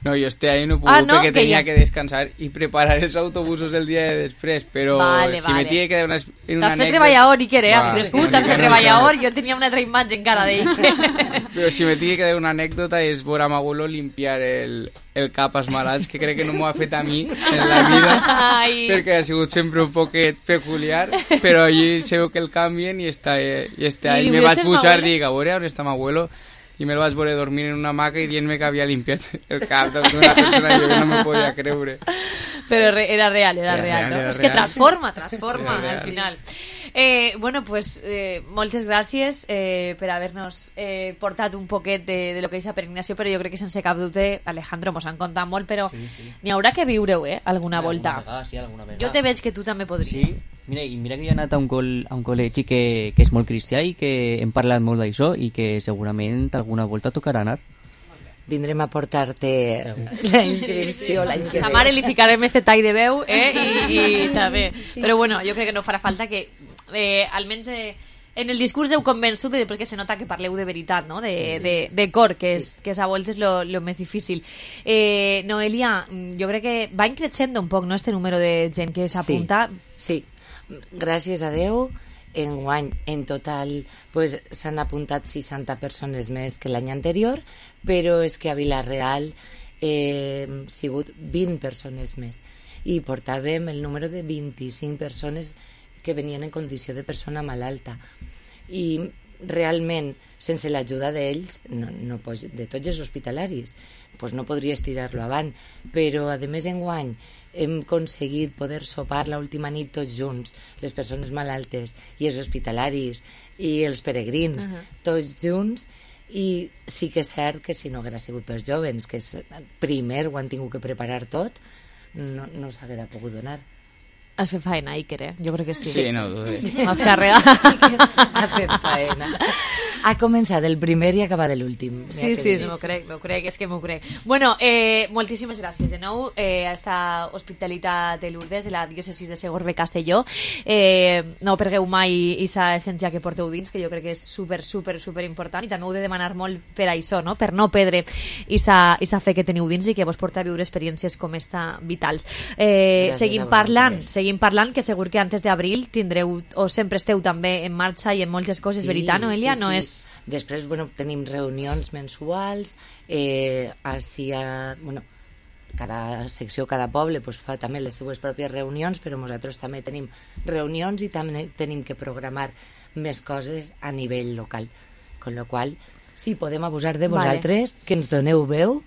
No, jo este any no puc Ah, no? perquè Que tenia ja- que descansar i preparar els autobusos el dia de després, però Vale, si vale. me tiene que dar una, en una T'has fet anècdota- treballador, Iker, eh? Has Va, crescut, una t'has fet mica no treballador. Jo tenia una altra imatge encara d'Iker. Però si me tiene que dar una anècdota és veure a m'abuelo limpiar el, el cap als malalts, que crec que no m'ho ha fet a mi en la vida, Ai. perquè ha sigut sempre un poquet peculiar, però allí se veu que el canvien i, està, eh, i este I any diu, me "I vaig este és pujar m'abuelo?" i dic, a veure on està m'abuelo, i me'l vaig veure dormir en una hamaca i dient-me que havia limpiat el cap d'una persona, jo que no me podia creure. Però re- era real, era, Era real, real, no? era És que real. transforma, transforma Era al real. final. Eh, bueno, pues eh, moltes gràcies eh, per haver-nos eh, portat un poquet de, de lo que és la peregrinació, però jo crec que sense cap dubte, Alejandro, mos han contat molt, però Sí, sí. n'hi haurà que viure-ho, eh, alguna volta. Alguna vegada, sí, alguna vegada. Jo te veig que tu també podries. Sí, mira, i mira que jo he anat a un, col, a un col·legi que, que és molt cristià i que hem parlat molt d'això i que segurament alguna volta tocarà anar. Vindrem a portar-te la inscripció l'any que A sa ve. mare li ficarem este tall de veu, eh, i, i també. Però bueno, jo crec que no farà falta que, eh, almenys eh, en el discurs heu convençut i després que se nota que parleu de veritat, no? de, de, de cor, que és, que és a voltes lo, lo més difícil. Eh, Noelia, jo crec que va increixendo un poc, no?, este número de gent que s'apunta. Sí, sí, gràcies a Déu, enguany en total pues, s'han apuntat seixanta persones més que l'any anterior, però és que a Vila-real eh, hem sigut vint persones més i portàvem el número de vint-i-cinc persones que venien en condició de persona malalta i realment sense l'ajuda d'ells no, no, pos- de tots els hospitalaris pues no podries tirar-lo avant, però a més enguany hem aconseguit poder sopar l'última nit tots junts, les persones malaltes i els hospitalaris i els peregrins, Ahà. tots junts, i sí que és cert que si no haguera sigut pels jovens, que és, primer ho han tingut que preparar tot, no, no s'haguera pogut donar. Has fet faena, Iker, eh? Jo crec que sí. Sí, no ho dudes. M'has carregat. Ha fet faena. Ha començat del primer i acaba de l'últim. Sí, sí, m'ho crec, m'ho crec, és que m'ho crec. Bueno, eh, moltíssimes gràcies de nou eh, a esta hospitalitat de Lourdes, de la diòcesis de Segorbe-Castelló. Eh, no pergueu mai aquesta essència que porteu dins, que jo crec que és super, super, super important, i també heu de demanar molt per això, no? Per no perdre aquesta fe que teniu dins i que vos porta a viure experiències com esta vitals. Eh, Gràcies a seguim vosaltres. parlant, seguim parlant, que segur que antes d'abril tindreu, o sempre esteu també en marxa i en moltes coses, Sí, veritat, Noelia? sí, No sí. és... Després, bueno, tenim reunions mensuals, eh, així, a, bueno, cada secció, cada poble pues, fa també les seues pròpies reunions, però nosaltres també tenim reunions i també tenim que programar més coses a nivell local. Con lo qual, sí, podem abusar de Vale. vosaltres, que ens doneu veu.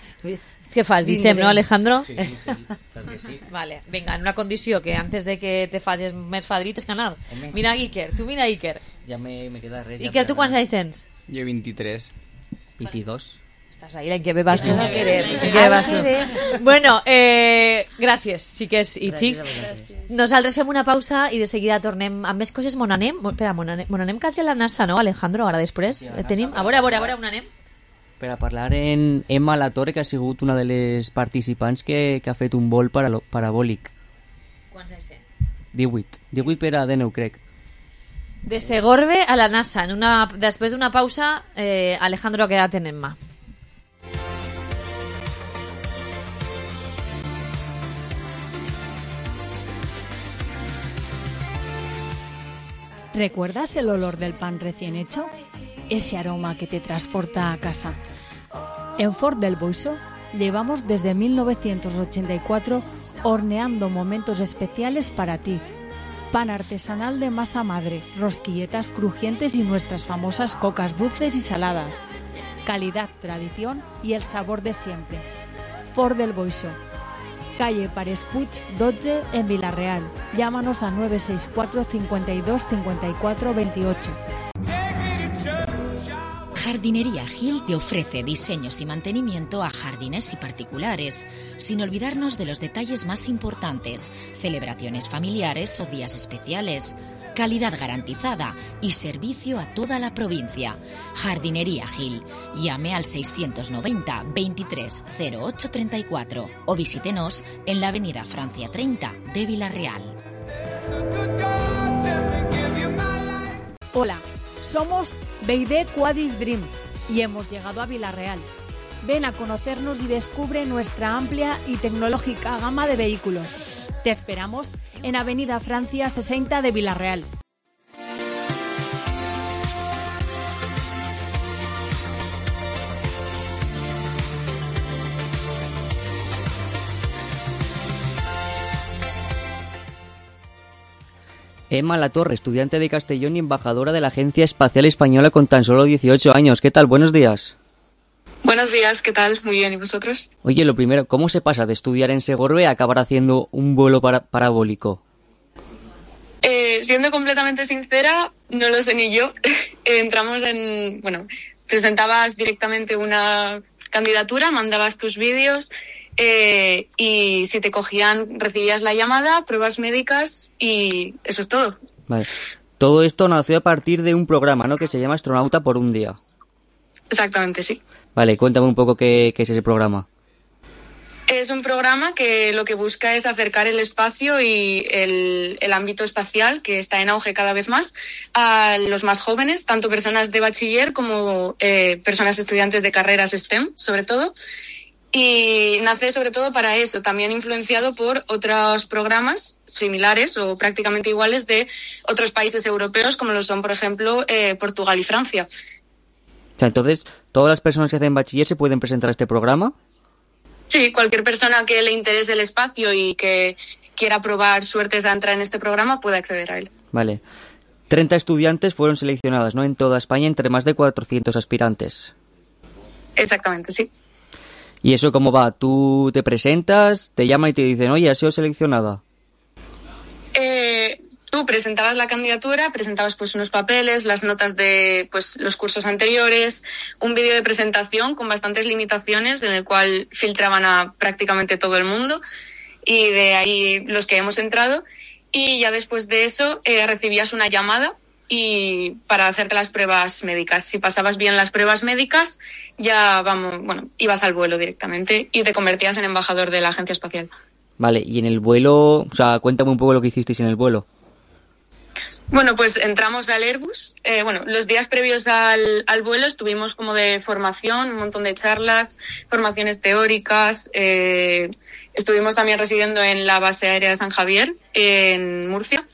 Què fas? Dissem, no, Alejandro? Sí, sí, sí, clar que sí. Vale, vinga, en una condició que antes de que te facis més fadrit és que anar. Home. Mira Iker, tu mira Iker. Ja me, me queda res. ja Iker, per tu quants anar. anys tens? Jo vint-i-tres. vint-i-dos. Estàs ahí, l'any que ve vas tu. Has de querer. L'any que ve vas tu. Has de querer. Bueno, eh, gràcies, xiques i Gràcies xics. a vosaltres. Nosaltres fem una pausa i de seguida tornem amb més coses. On anem? Mo- Espera, on anem, on anem quasi a la NASA, no, Alejandro? Ara després? Sí, a la Eh, NASA, tenim? per A veure, a veure, a parlar. veure, on anem? Per a parlar en Emma Latorre, que ha sigut una de les participants que, que ha fet un vol paralo- parabòlic. Quants anys té? divuit. divuit per a Deneu, crec. De Segorbe a la NASA. En una, després d'una pausa, eh, Alejandro, quédate en Emma. ¿Recuerdas el olor del pan recién hecho? Ese aroma que te transporta a casa. En Ford del Boixo llevamos desde mil novecientos ochenta y cuatro horneando momentos especiales para ti. Pan artesanal de masa madre, rosquilletas crujientes y nuestras famosas cocas dulces y saladas. Calidad, tradición y el sabor de siempre. Ford del Boixo. Calle Pares Puig dotze en Vila-real. Llámanos a nueve seis cuatro, cincuenta y dos, cincuenta y cuatro, veintiocho. Jardinería Gil te ofrece diseños y mantenimiento a jardines y particulares, sin olvidarnos de los detalles más importantes, celebraciones familiares o días especiales, calidad garantizada y servicio a toda la provincia. Jardinería Gil. Llame al seiscientos noventa, veintitrés, cero ocho, treinta y cuatro o visítenos en la avenida Francia treinta de Vila-real. Hola, somos Beide Quadis Dream y hemos llegado a Vila-real. Ven a conocernos y descubre nuestra amplia y tecnológica gama de vehículos. Te esperamos en Avenida Francia sesenta de Vila-real. Emma Latorre, estudiante de Castellón y embajadora de la Agencia Espacial Española con tan solo dieciocho años. ¿Qué tal? Buenos días. Buenos días, ¿qué tal? Muy bien, ¿y vosotros? Oye, lo primero, ¿cómo se pasa de estudiar en Segorbe a acabar haciendo un vuelo para parabólico? Eh, siendo completamente sincera, no lo sé ni yo. Entramos en... Bueno, presentabas directamente una candidatura, mandabas tus vídeos... Eh, y si te cogían, recibías la llamada, pruebas médicas y eso es todo. Vale. Todo esto nació a partir de un programa, ¿no? Que se llama Astronauta por un día. Exactamente, sí. Vale, cuéntame un poco qué, qué es ese programa. Es un programa que lo que busca es acercar el espacio y el, el ámbito espacial, que está en auge cada vez más, a los más jóvenes, tanto personas de bachiller como eh, personas estudiantes de carreras STEM, sobre todo. Y nace sobre todo para eso, también influenciado por otros programas similares o prácticamente iguales de otros países europeos, como lo son, por ejemplo, eh, Portugal y Francia. O sea, entonces, ¿todas las personas que hacen bachiller se pueden presentar a este programa? Sí, cualquier persona que le interese el espacio y que quiera probar suertes de entrar en este programa puede acceder a él. Vale. treinta estudiantes fueron seleccionadas, ¿no? En toda España, entre más de cuatrocientos aspirantes. Exactamente, sí. ¿Y eso cómo va? ¿Tú te presentas, te llaman y te dicen, oye, has sido seleccionada? Eh, tú presentabas la candidatura, presentabas pues unos papeles, las notas de pues los cursos anteriores, un vídeo de presentación con bastantes limitaciones en el cual filtraban a prácticamente todo el mundo y de ahí los que hemos entrado. Y ya después de eso eh, recibías una llamada y para hacerte las pruebas médicas. Si pasabas bien las pruebas médicas, ya vamos, bueno, ibas al vuelo directamente y te convertías en embajador de la Agencia Espacial. Vale, y en el vuelo, o sea, cuéntame un poco lo que hicisteis en el vuelo. Bueno, pues entramos al Airbus. Eh, bueno, los días previos al, al vuelo estuvimos como de formación, un montón de charlas, formaciones teóricas. Eh, estuvimos también residiendo en la base aérea de San Javier, en Murcia.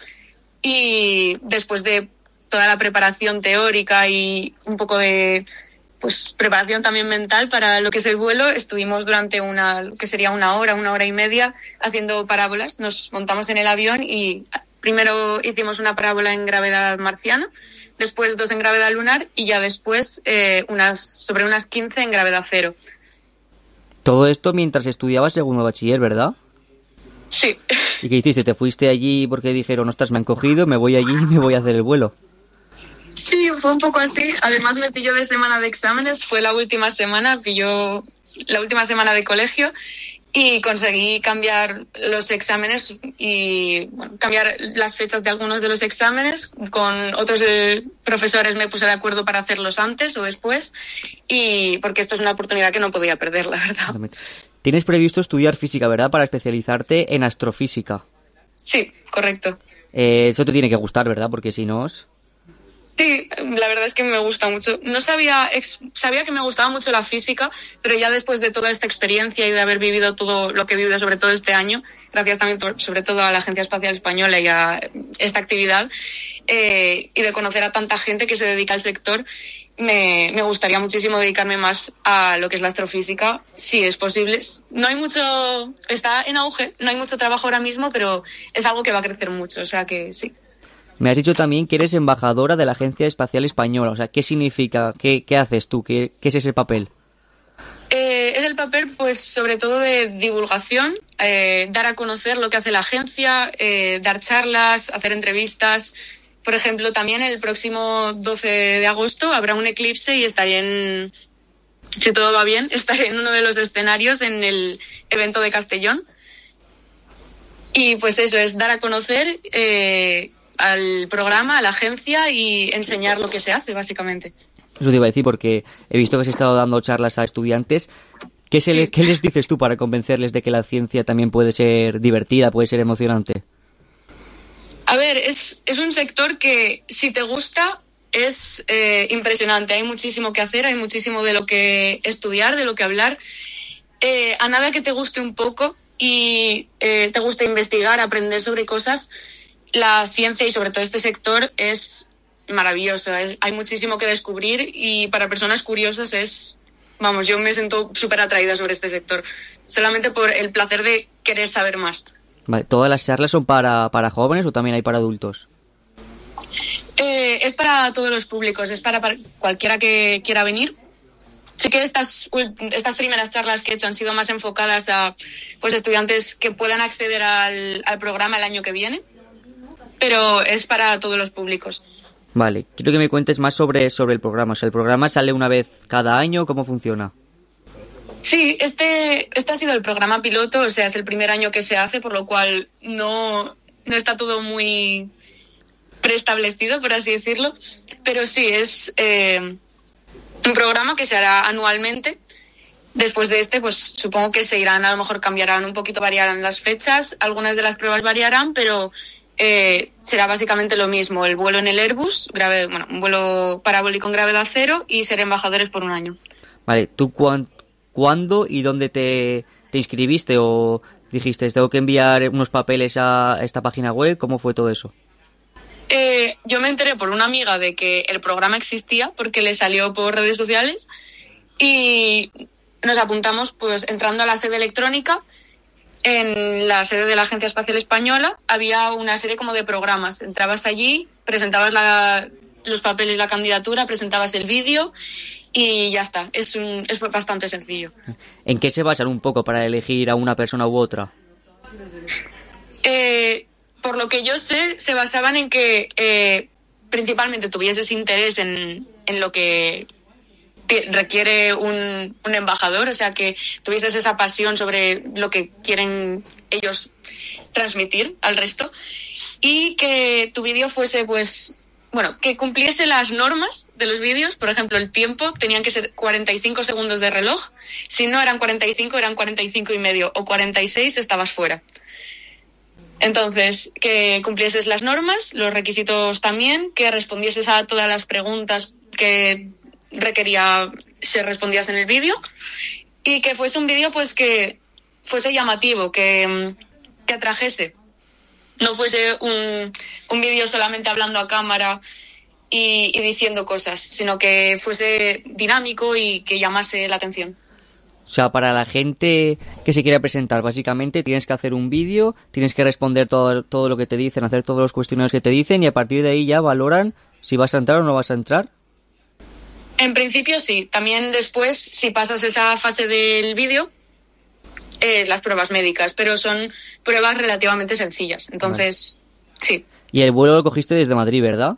Y después de toda la preparación teórica y un poco de pues preparación también mental para lo que es el vuelo, estuvimos durante una, lo que sería una hora, una hora y media haciendo parábolas. Nos montamos en el avión y primero hicimos una parábola en gravedad marciana, después dos en gravedad lunar y ya después eh, unas sobre unas quince en gravedad cero. Todo esto mientras estudiabas segundo bachiller, ¿verdad? Sí. ¿Y qué hiciste? ¿Te fuiste allí porque dijeron, ostras, me han cogido, me voy allí y me voy a hacer el vuelo? Sí, fue un poco así. Además me pilló de semana de exámenes, fue la última semana, pilló la última semana de colegio y conseguí cambiar los exámenes y bueno, cambiar las fechas de algunos de los exámenes. Con otros eh, profesores me puse de acuerdo para hacerlos antes o después y porque esto es una oportunidad que no podía perder, la verdad. Tienes previsto estudiar física, ¿verdad? Para especializarte en astrofísica. Sí, correcto. Eh, eso te tiene que gustar, ¿verdad? Porque si no... Sí, la verdad es que me gusta mucho. No sabía, ex, sabía que me gustaba mucho la física, pero ya después de toda esta experiencia y de haber vivido todo lo que he vivido, sobre todo este año, gracias también por, sobre todo a la Agencia Espacial Española y a esta actividad, eh, y de conocer a tanta gente que se dedica al sector, me, me gustaría muchísimo dedicarme más a lo que es la astrofísica, si es posible. No hay mucho, está en auge, no hay mucho trabajo ahora mismo, pero es algo que va a crecer mucho, o sea que sí. Me has dicho también que eres embajadora de la Agencia Espacial Española. O sea, ¿qué significa? ¿Qué, qué haces tú? ¿Qué, qué es ese papel? Eh, es el papel, pues, sobre todo de divulgación, eh, dar a conocer lo que hace la agencia, eh, dar charlas, hacer entrevistas. Por ejemplo, también el próximo doce de agosto habrá un eclipse y estaré en, si todo va bien, estaré en uno de los escenarios en el evento de Castellón. Y pues eso, es dar a conocer... Eh, al programa, a la agencia y enseñar lo que se hace, básicamente. Eso te iba a decir porque he visto que has estado dando charlas a estudiantes. ¿Qué, se sí. le, ¿Qué les dices tú para convencerles de que la ciencia también puede ser divertida, puede ser emocionante? A ver, es, es un sector que si te gusta, es eh, impresionante. Hay muchísimo que hacer, hay muchísimo de lo que estudiar, de lo que hablar. Eh, a nada que te guste un poco y eh, te guste investigar, aprender sobre cosas, la ciencia y sobre todo este sector es maravilloso. Es, hay muchísimo que descubrir y para personas curiosas es, vamos, yo me siento súper atraída sobre este sector, solamente por el placer de querer saber más. Vale, ¿todas las charlas son para, para jóvenes o también hay para adultos? Eh, es para todos los públicos, es para, para cualquiera que quiera venir. Sí que estas, estas primeras charlas que he hecho han sido más enfocadas a pues estudiantes que puedan acceder al, al programa el año que viene, pero es para todos los públicos. Vale, quiero que me cuentes más sobre, sobre el programa. O sea, ¿el programa sale una vez cada año? ¿Cómo funciona? Sí, este, este ha sido el programa piloto, o sea, es el primer año que se hace, por lo cual no, no está todo muy preestablecido, por así decirlo, pero sí, es eh, un programa que se hará anualmente. Después de este, pues supongo que se irán, a lo mejor cambiarán un poquito, variarán las fechas, algunas de las pruebas variarán, pero eh, será básicamente lo mismo, el vuelo en el Airbus, grave, bueno, un vuelo parabólico en gravedad cero y ser embajadores por un año. Vale, ¿tú cuán, cuándo y dónde te, te inscribiste o dijiste, tengo que enviar unos papeles a esta página web? ¿Cómo fue todo eso? Eh, yo me enteré por una amiga de que el programa existía porque le salió por redes sociales y nos apuntamos pues entrando a la sede electrónica. En la sede de la Agencia Espacial Española había una serie como de programas. Entrabas allí, presentabas la, los papeles, la candidatura, presentabas el vídeo y ya está. Es, un, es bastante sencillo. ¿En qué se basan un poco para elegir a una persona u otra? Eh... Por lo que yo sé, se basaban en que eh, principalmente tuvieses interés en, en lo que requiere un, un embajador, o sea, que tuvieses esa pasión sobre lo que quieren ellos transmitir al resto y que tu vídeo fuese, pues, bueno, que cumpliese las normas de los vídeos. Por ejemplo, el tiempo tenían que ser cuarenta y cinco segundos de reloj. Si no eran cuarenta y cinco, eran cuarenta y cinco y medio o cuarenta y seis, estabas fuera. Entonces, que cumplieses las normas, los requisitos también, que respondieses a todas las preguntas que requería ser respondidas en el vídeo y que fuese un vídeo pues que fuese llamativo, que, que atrajese. No fuese un, un vídeo solamente hablando a cámara y, y diciendo cosas, sino que fuese dinámico y que llamase la atención. O sea, para la gente que se quiera presentar, básicamente tienes que hacer un vídeo, tienes que responder todo, todo lo que te dicen, hacer todos los cuestionarios que te dicen y a partir de ahí ya valoran si vas a entrar o no vas a entrar. En principio sí. También después, si pasas esa fase del vídeo, eh, las pruebas médicas, pero son pruebas relativamente sencillas. Entonces, vale. Sí. Y el vuelo lo cogiste desde Madrid, ¿verdad?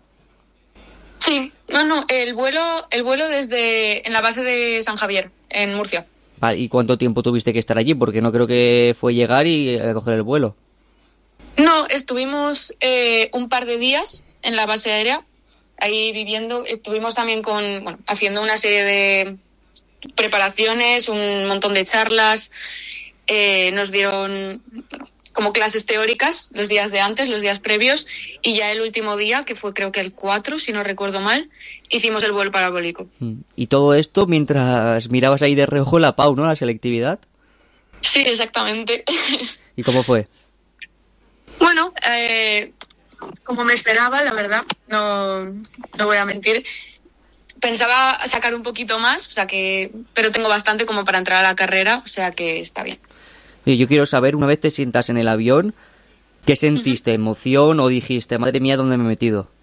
Sí. No, no, el vuelo, el vuelo desde en la base de San Javier, en Murcia. Vale, ¿y cuánto tiempo tuviste que estar allí? Porque no creo que fue llegar y eh, coger el vuelo. No, estuvimos eh, un par de días en la base aérea, ahí viviendo. Estuvimos también con, bueno, haciendo una serie de preparaciones, un montón de charlas. Eh, nos dieron, bueno, como clases teóricas los días de antes, los días previos, y ya el último día, que fue creo que el cuatro, si no recuerdo mal, hicimos el vuelo parabólico. Y todo esto mientras mirabas ahí de reojo la P A U, ¿no? La selectividad. Sí, exactamente. ¿Y cómo fue? Bueno, eh, como me esperaba, la verdad, no, no voy a mentir. Pensaba sacar un poquito más, o sea que, pero tengo bastante como para entrar a la carrera, o sea que está bien. Oye, yo quiero saber, una vez te sientas en el avión, ¿qué sentiste? ¿Emoción o dijiste, madre mía, dónde me he metido?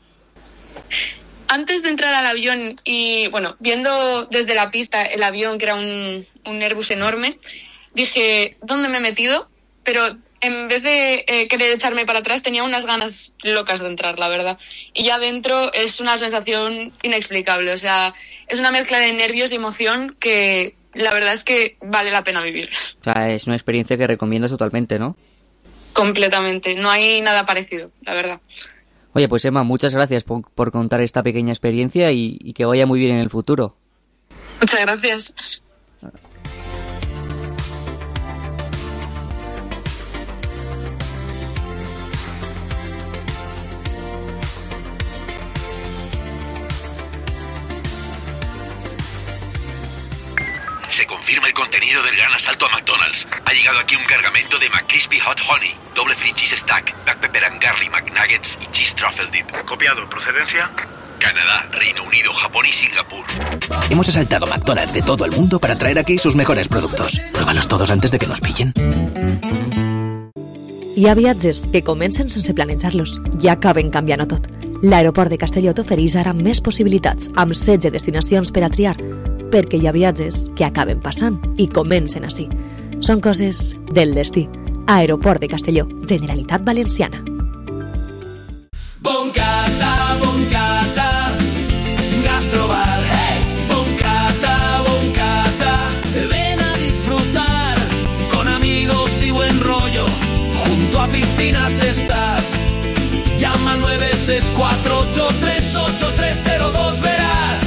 Antes de entrar al avión y, bueno, viendo desde la pista el avión, que era un, un Airbus enorme, dije, ¿dónde me he metido? Pero en vez de eh, querer echarme para atrás, tenía unas ganas locas de entrar, la verdad. Y ya dentro es una sensación inexplicable, o sea, es una mezcla de nervios y emoción que la verdad es que vale la pena vivir. O sea, es una experiencia que recomiendas totalmente, ¿no? Completamente, no hay nada parecido, la verdad. Oye, pues Emma, muchas gracias por, por contar esta pequeña experiencia y, y que vaya muy bien en el futuro. Muchas gracias. confirma el contenido del gran asalto a McDonald's. Ha llegado aquí un cargamento de McCrispy Hot Honey, doble free cheese stack, black pepper and garlic McNuggets y cheese truffle dip. Copiado. ¿Procedencia? Canadá, Reino Unido, Japón y Singapur. Hemos asaltado McDonald's de todo el mundo para traer aquí sus mejores productos. Pruébalos todos antes de que nos pillen. Hi ha viatges que comencen sense planejar-los i acaben canviant-ho tot. L'aeroport de Castelló t'ofereix ara més possibilitats, amb setze destinacions per a triar, perquè hi ha viatges que acaben passant i comencen així. Són coses del destí. Aeroport de Castelló, Generalitat Valenciana. Boncata, boncata, gastrobar, hey. Boncata, boncata, ven a disfrutar con amigos y buen rollo. Junto a piscinas estás. Llama al nueve seis cuatro ocho tres ocho tres cero dos, verás.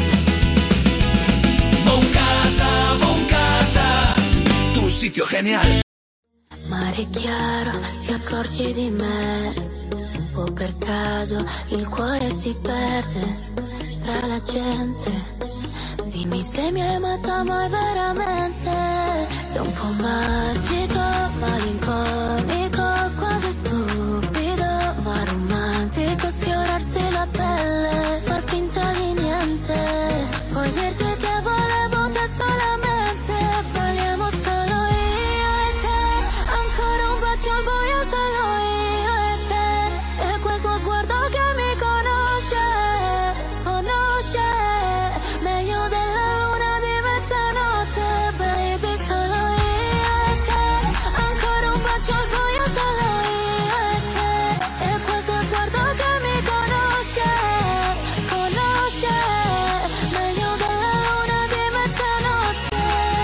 Boncata, boncata, tu sitio genial. Mare chiaro, ti accorgi di me, o per caso il cuore si perde tra la gente. Dimmi se mi hai amata mai veramente. È un po' magico, malinconico, quasi stupido, ma romantico. Sfiorarsi la pelle, far finta di niente. Puoi dirti che volevo te solamente. Balliamo solo io e te. Ancora un bacio al buio, solo io e te. E quel tuo sguardo che mi conosce, conosce meglio della luna di mezzanotte. Baby, solo io e te. Ancora un bacio al buio, solo io e te. E quel tuo sguardo che mi conosce, conosce meglio della luna di mezzanotte.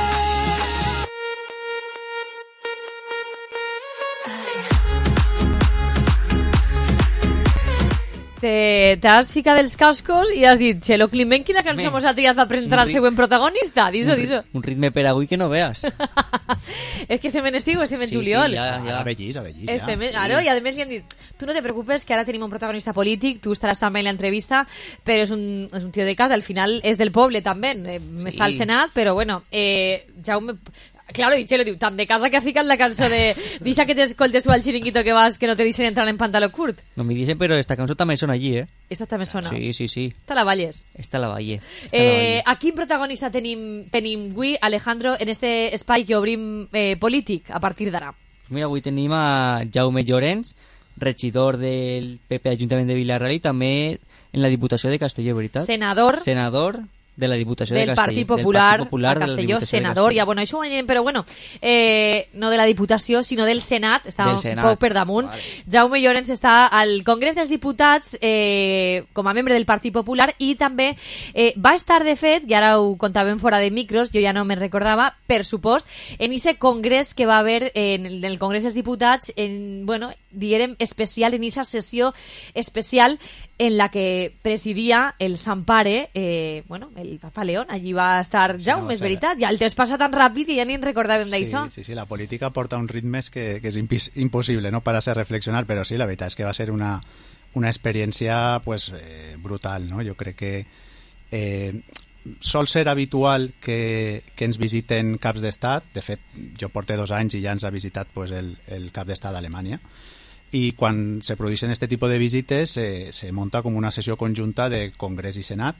Te t'has ficat els cascos i has dit Txelo Climent, quina cançó mos ha triat per presentar al següent protagonista? Diso, diso. Un ritme per avui que no veas. És que estem en estiu, estem en Sí, juliol. sí, ja, ja. A Bellís, a Bellís, ja. Estem, claro, i a més li han dit, tu no te preocupes que ara tenim un protagonista polític, tu estaràs també en l'entrevista, però és un, és un tio de casa, al final és del poble també, eh, està al Senat, però bueno, eh, Jaume... Claro, i Txelo diu, tan de casa que ha ficat la cançó de deixa que t'escoltes tu al xiringuito que vas, que no te deixen entrar en pantaló curt. No me dicen, pero esta canción también son allí, ¿eh? Esta també sona. Sí, sí, sí. Esta la balles. Esta la valle. Eh, a quin protagonista tenim, tenim avui, Alejandro, en este espai que obrim eh, polític a partir d'ara? Mira, avui tenim a Jaume Llorens, regidor del P P Ajuntament de Vila-real i també en la Diputació de Castelló, veritat? Senador. Senador de la Diputació del de Castelló. Partit Popular, del Partit Popular a Castelló, de senador, ja, bueno, això ho anirem, però bueno, eh, no de la Diputació, sinó del Senat, està Del un Senat. poc per damunt. Vale. Jaume Llorens està al Congrés dels Diputats eh, com a membre del Partit Popular i també eh, va estar, de fet, i ara ho contàvem fora de micros, jo ja no me'n recordava, per supost, en ese congrés que va haver en el, en el Congrés dels Diputats, en, bueno, diguérem especial, en esa sessió especial en la que presidia el Sant Pare, eh, bueno, el Papa León, allí va estar Jaume, no, és sí. veritat, i el temps passa tan ràpid i ja ni en recordàvem Sí, d'això. sí, sí, la política porta uns ritmes que, que és impis, impossible no pararse a reflexionar, però sí, la veritat és que va ser una, una experiència pues, eh, brutal, no? Jo crec que eh, sol ser habitual que, que ens visiten caps d'estat. De fet, jo porto dos anys i ja ens ha visitat pues, el, el cap d'estat d'Alemanya, i quan se produeixen este tipus de visites eh, se munta com una sessió conjunta de Congrés i Senat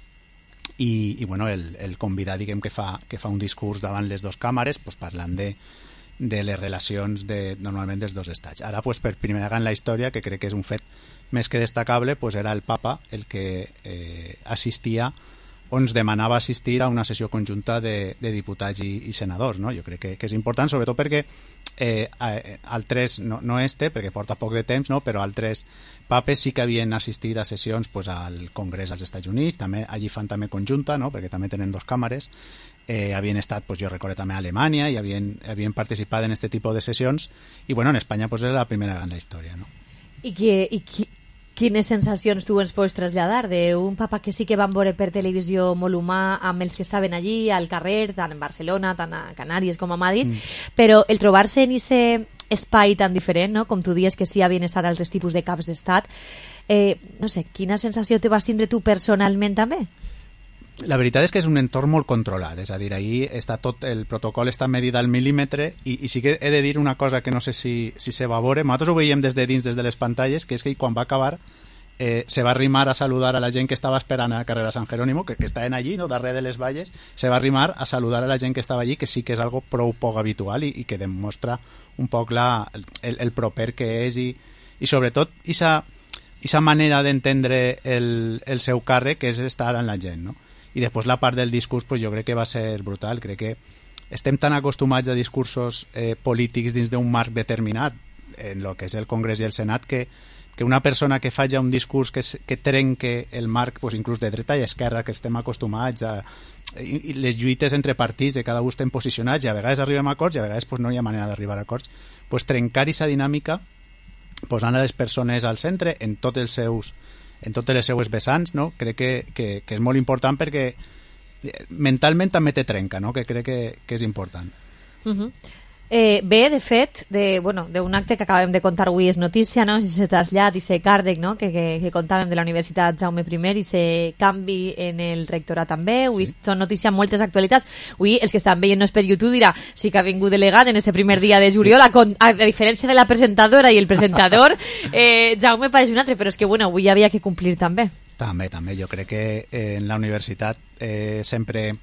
i, i bueno, el, el convidat diguem que fa, que fa un discurs davant les dues càmeres pues, parlant de, de les relacions de, normalment dels dos estats. Ara pues, per primera vegada en la història, que crec que és un fet més que destacable, pues, era el papa el que eh, assistia o ens demanava assistir a una sessió conjunta de, de diputats i, i senadors, no? Jo crec que, que és important, sobretot perquè eh, altres, no, no este, perquè porta poc de temps, no? Però altres papes sí que havien assistit a sessions pues, al Congrés als Estats Units, també allí fan també conjunta, no? Perquè també tenen dos càmeres, eh, havien estat, pues, jo recordo també a Alemanya i havien, havien participat en este tipus de sessions i bueno, en Espanya pues, era la primera vegada en la història, no? I, que, i qui, quines sensacions tu ens pots traslladar d'un papa que sí que van veure per televisió molt humà amb els que estaven allí al carrer, tant en Barcelona, tant a Canàries com a Madrid, mm. però el trobar-se en aquest espai tan diferent, no? Com tu dies que sí havien estat altres tipus de caps d'estat, eh, no sé, quina sensació te vas tindre tu personalment també? la veritat és que és un entorn molt controlat, és a dir, ahir està tot, el protocol està medit al mil·límetre i, i sí que he de dir una cosa que no sé si, si se va veure, nosaltres ho veiem des de dins, des de les pantalles, que és que quan va acabar eh, se va arrimar a saludar a la gent que estava esperant a la carrera San Jerónimo, que, que estaven allí, no, darrere de les valles, se va arrimar a saludar a la gent que estava allí, que sí que és algo prou poc habitual i, i que demostra un poc la, el, el proper que és i, i sobretot esa, esa manera d'entendre el, el seu càrrec, que és estar amb la gent, no? I després la part del discurs, pues, jo crec que va ser brutal. Crec que estem tan acostumats a discursos eh, polítics dins d'un marc determinat, en el que és el Congrés i el Senat, que, que una persona que fa ja un discurs que, que trenque el marc, pues, inclús de dreta i esquerra, que estem acostumats a, i, i les lluites entre partits de cada un estem posicionats i a vegades arribem a acords i a vegades pues, no hi ha manera d'arribar a acords, pues, trencar aquesta dinàmica posant a les persones al centre en tots els seus en totes les seues vessants, no? Crec que, que, que és molt important perquè mentalment també te trenca, no? Que crec que, que és important. Uh-huh. Eh, bé, de fet, de, bueno, d'un acte que acabem de contar avui és notícia, no? Si se trasllat i se càrrec, no? Que, que, que contàvem de la Universitat Jaume I i se canvi en el rectorat també. Avui sí. Són notícies moltes actualitats. Avui els que estan veient-nos per YouTube dirà sí que ha vingut delegat en este primer dia de juliol, a, a, a diferència de la presentadora i el presentador, eh, Jaume pareix un altre, però és que bueno, avui havia que complir també. També, també. Jo crec que eh, en la universitat eh, sempre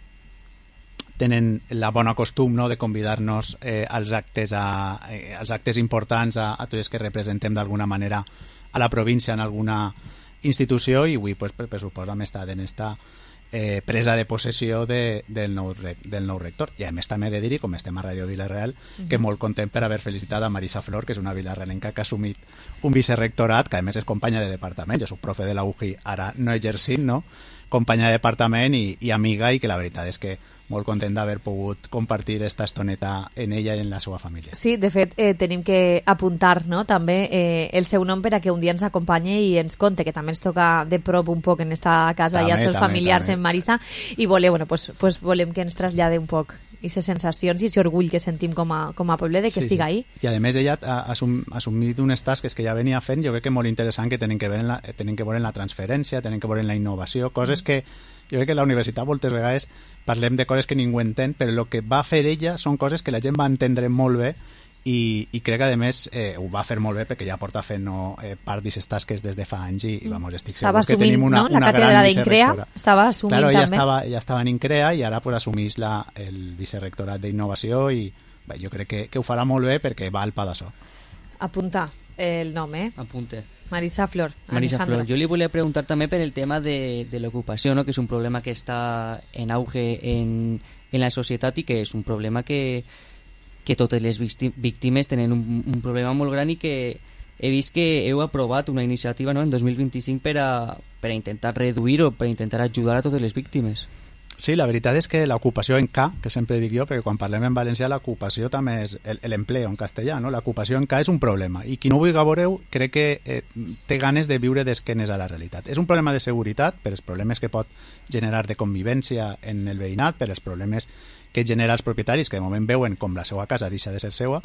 tenen la bona costum, no?, de convidar-nos eh, als actes a, eh, als actes importants a, a tots els que representem d'alguna manera a la província en alguna institució i avui, pues, per, per suposa, hem estat en esta eh, presa de possessió de, del, nou, del nou rector. I a més també he de dir, com estem a Ràdio Vila-real, uh-huh. que molt content per haver felicitat a Marisa Flor, que és una vilarrealenca que ha assumit un vicerrectorat, que a més és companya de departament. Jo soc profe de la U J I, ara no exercint, no?, companya de departament i, i amiga, i que la veritat és que molt content d'haver pogut compartir esta estoneta en ella i en la seva família. Sí, de fet, eh, tenim que apuntar, no?, també eh, el seu nom per a que un dia ens acompanyi i ens conte, que també ens toca de prop un poc en esta casa també, i als seus també, familiars també. En Marisa, i volem, bueno, pues, pues volem que ens trasllade un poc aquestes sensacions i aquest orgull que sentim com a, com a poble de que sí, estigui ahí. I a més ella ha, ha assumit unes tasques que ja venia fent, jo crec que molt interessant, que tenen que veure en la, tenen que veure en la transferència, tenen que veure en la innovació, coses mm. que jo crec que a la universitat moltes vegades parlem de coses que ningú entén, però el que va fer ella són coses que la gent va entendre molt bé i, i crec que a més eh, ho va fer molt bé perquè ja porta fent no, eh, part d'aquestes tasques des de fa anys i, i vamos, estic estava segur que tenim una, no? La una càtedra gran d'Increa estava assumint claro, també. Ella estava, ella estava en Increa i ara pues, assumís la, el vicerrectorat d'Innovació i bé, jo crec que, que ho farà molt bé perquè va al pa d'això. Apunta el nom, eh? Apunte. Marisa Flor. Marisa Alejandro. Flor. Yo le voy a preguntar también por el tema de, de la ocupación, ¿no?, que es un problema que está en auge en, en la societat i que és un problema que, que totes les víctimes tenen un, un problema molt gran i que he vist que heu aprovat una iniciativa, no?, en dos mil vint-i-cinc per a, per a intentar reduir o per a intentar ajudar a totes les víctimes. Sí, la veritat és que l'ocupació en K, que sempre dic jo, perquè quan parlem en valencià l'ocupació també és l'empleo en castellà, no? L'ocupació en K és un problema i qui no vulgui veure-ho crec que eh, té ganes de viure d'esquenes a la realitat. És un problema de seguretat per els problemes que pot generar de convivència en el veïnat, per els problemes que genera els propietaris que de moment veuen com la seva casa deixa de ser seva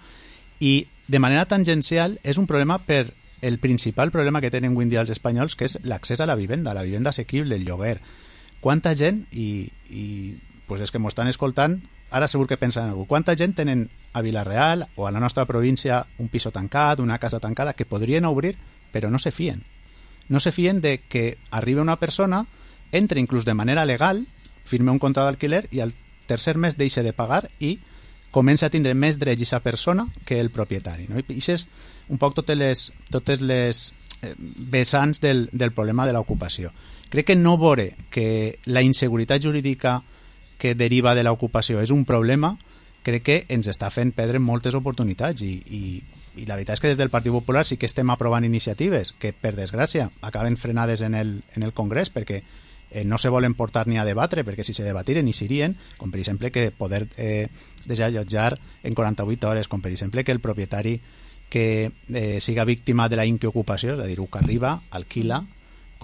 i de manera tangencial és un problema per el principal problema que tenen avui en dia els espanyols, que és l'accés a la vivenda, la vivenda assequible, el lloguer. Quanta gent, i, i pues és que m'ho estan escoltant, ara segur que pensen en algú, quanta gent tenen a Vila-real o a la nostra província un piso tancat, una casa tancada, que podrien obrir, però no se fien. No se fien de que arribi una persona, entre inclús de manera legal, firme un contracte d'alquiler i al tercer mes deixa de pagar i comença a tindre més drets aquesta persona que el propietari. No? I això és un poc totes les, totes les eh, vessants del, del problema de l'ocupació. Crec que no veure que la inseguretat jurídica que deriva de l'ocupació és un problema, crec que ens està fent perdre moltes oportunitats i, i, i la veritat és que des del Partit Popular sí que estem aprovant iniciatives que, per desgràcia, acaben frenades en el, en el Congrés perquè eh, no se volen portar ni a debatre, perquè si se debatiren i serien, com per exemple que poder eh, desallotjar en quaranta-vuit hores, com per exemple que el propietari que eh, siga víctima de la inquiocupació, és a dir, que arriba, alquila,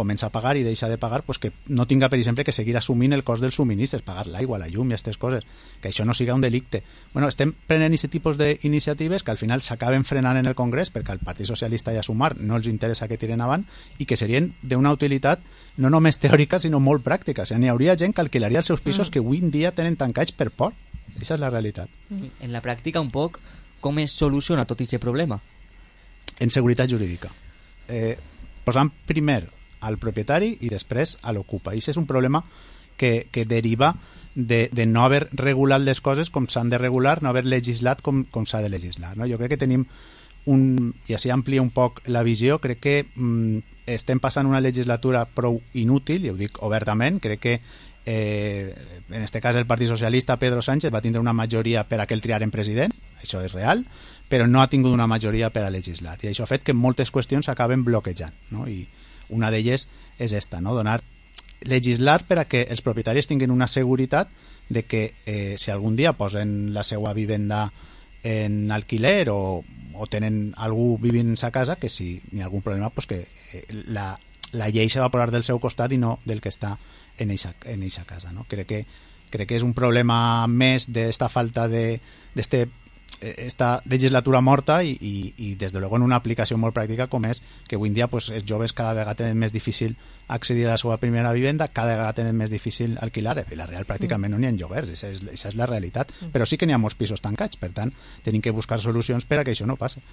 comença a pagar i deixa de pagar, pues que no tinga, per exemple, que seguir assumint el cost dels subministres, pagar l'aigua, la llum i aquestes coses, que això no siga un delicte. Bueno, estem prenent aquest tipus d'iniciatives que al final s'acaben frenant en el Congrés perquè al Partit Socialista i a Sumar no els interessa que tiren avant i que serien d'una utilitat no només teòrica sinó molt pràctica. O sigui, n'hi hauria gent que alquilaria els seus pisos mm. que avui en dia tenen tancats per por. Aquesta és la realitat. En la pràctica, un poc, com es soluciona tot aquest problema? En seguretat jurídica. Eh, posant primer al propietari i després a l'ocupa. I això és un problema que, que deriva de, de no haver regulat les coses com s'han de regular, no haver legislat com, com s'ha de legislar. No? Jo crec que tenim un, i així amplia un poc la visió, crec que mm, estem passant una legislatura prou inútil, i ho dic obertament, crec que eh, en este cas el Partit Socialista, Pedro Sánchez, va tindre una majoria per a que el triaren president, això és real, però no ha tingut una majoria per a legislar, i això ha fet que moltes qüestions s'acaben bloquejant, no? I una d'elles és esta, no? Donar, legislar per a que els propietaris tinguin una seguretat de que eh, si algun dia posen la seva vivenda en alquiler o, o tenen algú vivint a casa, que si hi ha algun problema, pues que eh, la, la llei se va posar del seu costat i no del que està en eixa, en eixa casa. No? Crec que, crec que és un problema més d'esta falta de d'este esta legislatura morta i, i, i des de luego en una aplicació molt pràctica com és que avui en dia pues, els joves cada vegada tenen més difícil accedir a la seva primera vivenda, cada vegada tenen més difícil alquilar, i la real pràcticament no n'hi ha lloguers, això és, això és la realitat, però sí que n'hi ha molts pisos tancats, per tant tenim que buscar solucions per a que això no passi.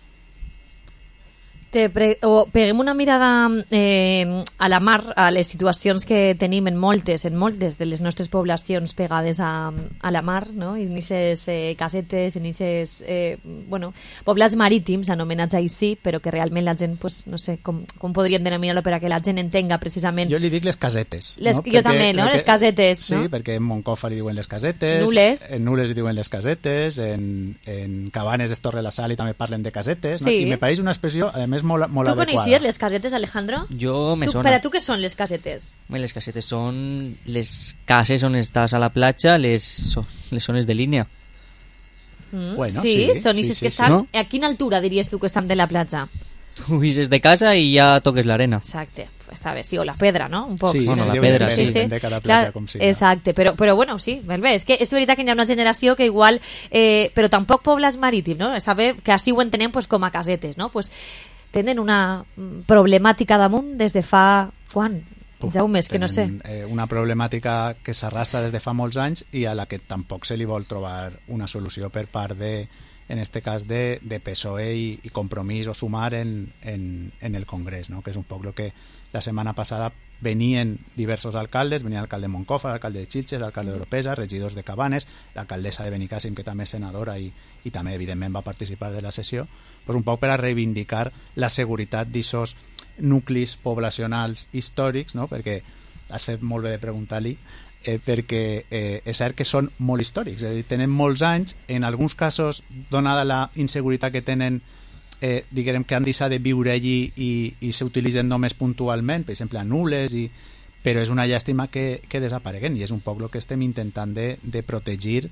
Te pre o peguem una mirada eh, a la mar, a les situacions que tenim en moltes, en moltes de les nostres poblacions pegades a, a la mar, no? En aquestes eh, casetes, en aquests eh, bueno, poblats marítims, anomenats així, però que realment la gent, pues, no sé, com, com podríem denominar-lo per a que la gent entenga precisament... Jo li dic les casetes. Les, no? Jo perquè, també, no? Que, les casetes, sí, no? Sí, perquè en Moncofa li diuen les casetes, Nules. En Nules li diuen les casetes, en, en Cabanes, Torre la Sal i també parlen de casetes, sí. No? I me pareix una expressió, a més, molt, molt tu adequada. coneixies les casetes, Alejandro? Jo me tu, sona. Per a tu què són les casetes? Les casetes són les cases on estàs a la platja, les, les zones de línia. Mm, bueno, sí, sí, són sí, sí, sí, que sí, estan... no? A quina altura diries tu que estan de la platja? Tu vises de casa i ja toques l'arena. Exacte, està bé, sí, o la pedra, no? Un poc. Sí, no, no, sí, la pedra, sí, sí. sí. De cada platja, Clar, com sigui. exacte, però, però bueno, sí, molt bé, és que és veritat que hi ha una generació que igual, eh, però tampoc pobles marítims, no? Està bé que així ho entenem pues, com a casetes, no? Pues, tenen una problemàtica damunt des de fa... Quan? Uf, Jaume, és que no sé. Eh, una problemàtica que s'arrastra des de fa molts anys i a la que tampoc se li vol trobar una solució per part de, en este cas, de, de P S O E i, i Compromís o Sumar en, en, en el Congrés, no? Que és un poc el que la setmana passada venien diversos alcaldes, venia l'alcalde de Moncofa, l'alcalde de Xilxes, l'alcalde d'Oropesa, regidors de Cabanes, l'alcaldessa de Benicàssim, que també és senadora i, i també, evidentment, va participar de la sessió, pues un poc per a reivindicar la seguretat d'aquests nuclis poblacionals històrics, no? Perquè has fet molt bé de preguntar-li, eh, perquè eh, és cert que són molt històrics, és a dir, tenen molts anys, en alguns casos, donada la inseguretat que tenen, eh, diguem que han deixat de viure allí i, i s'utilitzen només puntualment, per exemple a Nules, i, però és una llàstima que, que desapareguen i és un poc el que estem intentant de, de protegir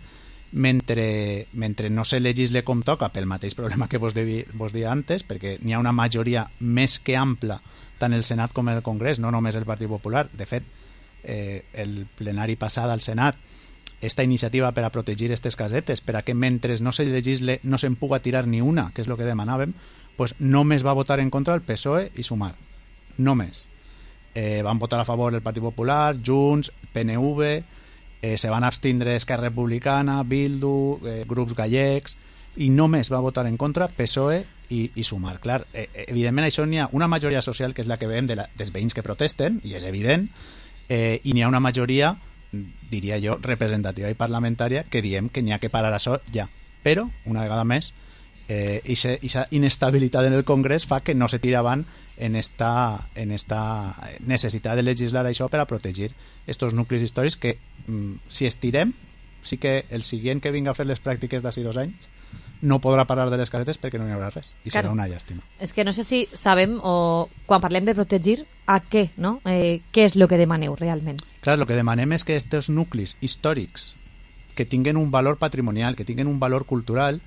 mentre, mentre no se legisle com toca pel mateix problema que vos, devi, vos deia antes, perquè n'hi ha una majoria més que ampla tant el Senat com el Congrés, no només el Partit Popular. De fet, eh, el plenari passat al Senat, esta iniciativa per a protegir aquestes casetes, per a que mentre no se legisle no se'n puga tirar ni una, que és el que demanàvem, pues només va votar en contra el P S O E i Sumar. Només. Eh, van votar a favor el Partit Popular, Junts, P N V, eh, se van abstindre Esquerra Republicana, Bildu, eh, grups gallecs, i només va votar en contra P S O E i, i Sumar. Clar, eh, evidentment això n'hi ha una majoria social que és la que veiem de la, dels veïns que protesten, i és evident, eh, i n'hi ha una majoria, diria jo, representativa i parlamentària que diem que n'hi ha que parar això ja. Però, una vegada més, eh, aquesta inestabilitat en el Congrés fa que no se tira avant en esta, en esta necessitat de legislar això per a protegir estos nuclis històrics que, mm, si estirem, sí que el següent que vinga a fer les pràctiques d'ací dos anys no podrà parar de les casetes perquè no hi haurà res i claro. Serà una llàstima. És que no sé si sabem o quan parlem de protegir a què, no? Eh, què és el que demaneu realment? Clar, el que demanem és que aquests nuclis històrics que tinguen un valor patrimonial, que tinguen un valor cultural,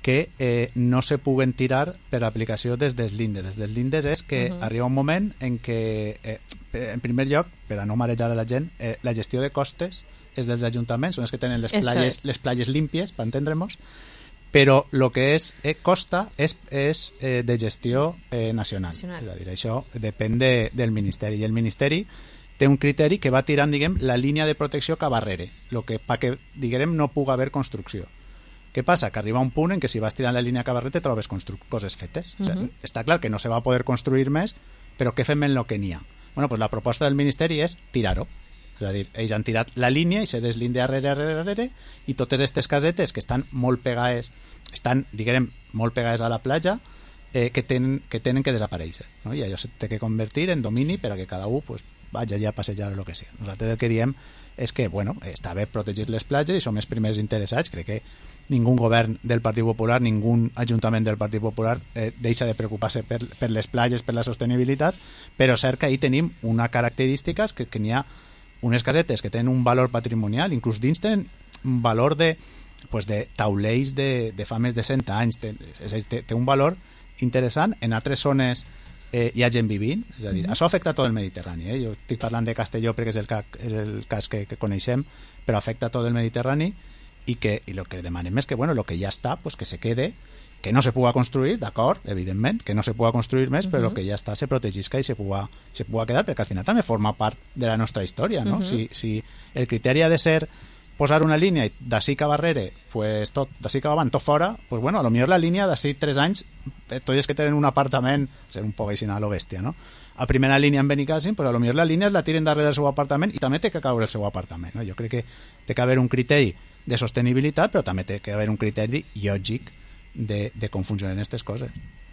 que eh, no se puguen tirar per aplicació des dels lindes. Des dels lindes és que uh-huh. arriba un moment en què, eh, en primer lloc, per a no marejar a la gent, eh, la gestió de costes és dels ajuntaments, són els que tenen les playes, les playes límpies, per entendre'ns, però el que és eh, costa és, és eh, de gestió eh, nacional. nacional. És a dir, això depèn de, del Ministeri. I el Ministeri té un criteri que va tirant, diguem, la línia de protecció cap darrere, lo que, perquè, diguem, no pugui haver construcció. Què passa? Que arriba un punt en què si vas tirant la línia cap darrere te trobes constru- coses fetes. Uh-huh. O sigui, està clar que no se va poder construir més, però què fem en lo que n'hi ha? Bueno, pues la proposta del Ministeri és tirar-ho. És a dir, ells han tirat la línia i se deslinde arrere, arrere, arrere, i totes aquestes casetes que estan molt pegades, estan, diguem, molt pegades a la platja, eh, que, tenen, que tenen que desaparèixer, no? I allò se té que convertir en domini per a que cada un pues, vagi allà a passejar o el que sigui. Nosaltres el que diem és que, bueno, està bé protegir les platges i som els primers interessats. Crec que ningú govern del Partit Popular, ningú ajuntament del Partit Popular eh, deixa de preocupar-se per, per les platges, per la sostenibilitat, però cert que ahí tenim una característica que, que n'hi ha unes casetes que tenen un valor patrimonial, inclús dins tenen un valor de, pues de taulells de, de fa més de cent anys, té, és a dir, té, té un valor interessant. En altres zones eh, hi ha gent vivint, és a dir, mm-hmm. això afecta tot el Mediterrani, eh? Jo estic parlant de Castelló perquè és el, ca, és el cas que, que coneixem, però afecta tot el Mediterrani i que i lo que demanem és que, bueno, lo que ja està, pues que se quede, que no se puga construir, d'acord, evidentment, que no se puga construir més, uh-huh. però que ja està se protegisca i se puga, se puga quedar, perquè al final també forma part de la nostra història, no? Uh-huh. Si, si el criteri ha de ser posar una línia i d'ací cap darrere, pues tot, d'ací cap avant, tot fora, pues bueno, a lo millor la línia d'ací tres anys, tots els que tenen un apartament, ser un poc així a lo bèstia, no? A primera línia en Benicàssim, pues a lo millor la línia la tiren darrere del seu apartament i també té que caure el seu apartament, no? Jo crec que té que haver un criteri de sostenibilitat, però també té que haver un criteri lògic de, de com funcionen aquestes coses.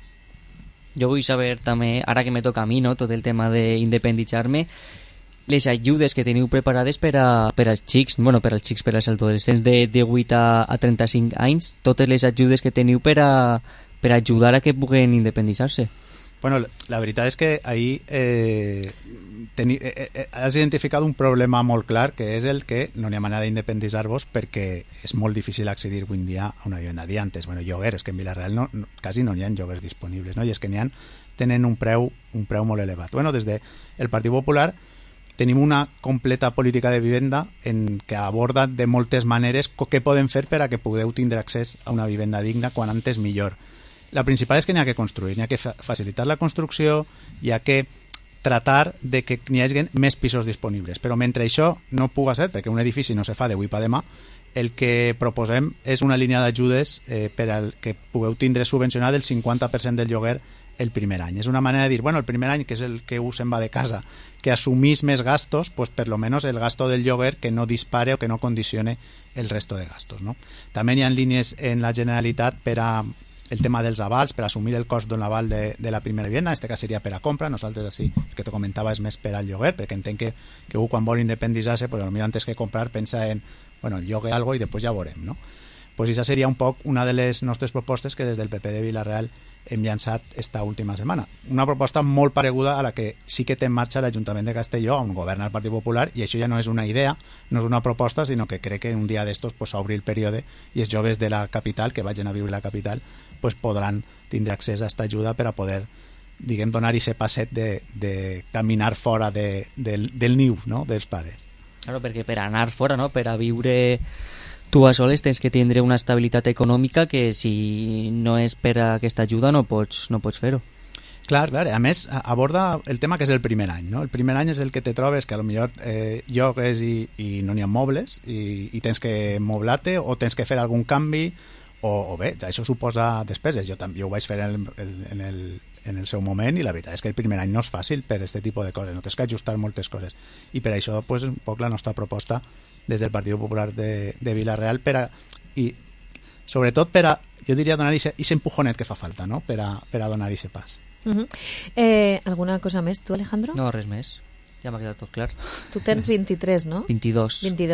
Jo vull saber també, ara que me toca a mi, no, tot el tema d'independitzar-me, les ajudes que teniu preparades per, a, per als xics, bueno, per als xics, per als adolescents de divuit a, a trenta-cinc anys, totes les ajudes que teniu per a, per a ajudar a que puguen independitzar-se. Bueno, la veritat és que ahí eh, teni, eh, eh, has identificat un problema molt clar, que és el que no n'hi ha manera d'independitzar-vos perquè és molt difícil accedir avui en dia a una vivenda. Dia antes, bueno, lloguers, que en Vilareal no, no, quasi no n'hi ha lloguers disponibles, no? I és que n'hi ha, tenen un preu, un preu molt elevat. Bueno, des del Partit Popular tenim una completa política de vivenda en que aborda de moltes maneres què podem fer per a que pugueu tindre accés a una vivenda digna quan antes millor. La principal és que n'hi ha que construir, n'hi ha que fa facilitar la construcció, hi ha que tratar de que n'hi hagi més pisos disponibles. Però mentre això no puga ser, perquè un edifici no se fa d'avui per demà, el que proposem és una línia d'ajudes eh, per al que pugueu tindre subvencionat el cinquanta per cent del lloguer el primer any. És una manera de dir, bueno, el primer any, que és el que us se'n va de casa, que assumís més gastos, pues per lo menos el gasto del lloguer que no dispare o que no condicione el resto de gastos, no? També hi ha línies en la Generalitat per a el tema dels avals, per assumir el cost d'un aval de, de la primera vivienda, en aquest cas seria per a compra. Nosaltres així, el que te comentava és més per al lloguer, perquè entenc que, que un quan vol independitzar-se, pues, potser antes que comprar pensa en, bueno, llogue algo i després ja veurem, no? Pues això seria un poc una de les nostres propostes que des del P P de Vilareal hem llançat esta última setmana. Una proposta molt pareguda a la que sí que té en marxa l'Ajuntament de Castelló, on governa el Partit Popular, i això ja no és una idea, no és una proposta, sinó que crec que un dia d'estos pues, s'obri el període i els joves de la capital, que vagin a viure a la capital, pues, podran tindre accés a esta ajuda per a poder, diguem, donar aquest passet de, de caminar fora de, del, del niu, no?, dels pares. Claro, perquè per anar fora, no?, per a viure tu a soles tens que tindre una estabilitat econòmica que si no és per a aquesta ajuda no pots, no pots fer-ho. Clar, clar. A més, aborda el tema que és el primer any, no? El primer any és el que te trobes que a lo millor eh, llogues i, i no n'hi ha mobles i, i tens que moblar-te o tens que fer algun canvi o, o bé, això suposa despeses. Jo també jo ho vaig fer en el, en, el, en el seu moment i la veritat és que el primer any no és fàcil per aquest tipus de coses, no tens que ajustar moltes coses i per això pues, un poc la nostra proposta des del Partit Popular de, de Vilareal per a, i sobretot per a, jo diria, donar aquest empujonet que fa falta, no?, per a, per a donar aquest pas. Uh-huh. eh, ¿Alguna cosa més, tu, Alejandro? No, res més. Ja m'ha quedat tot clar. Tu tens vint-i-tres, no? vint-i-dos. vint-i-dos.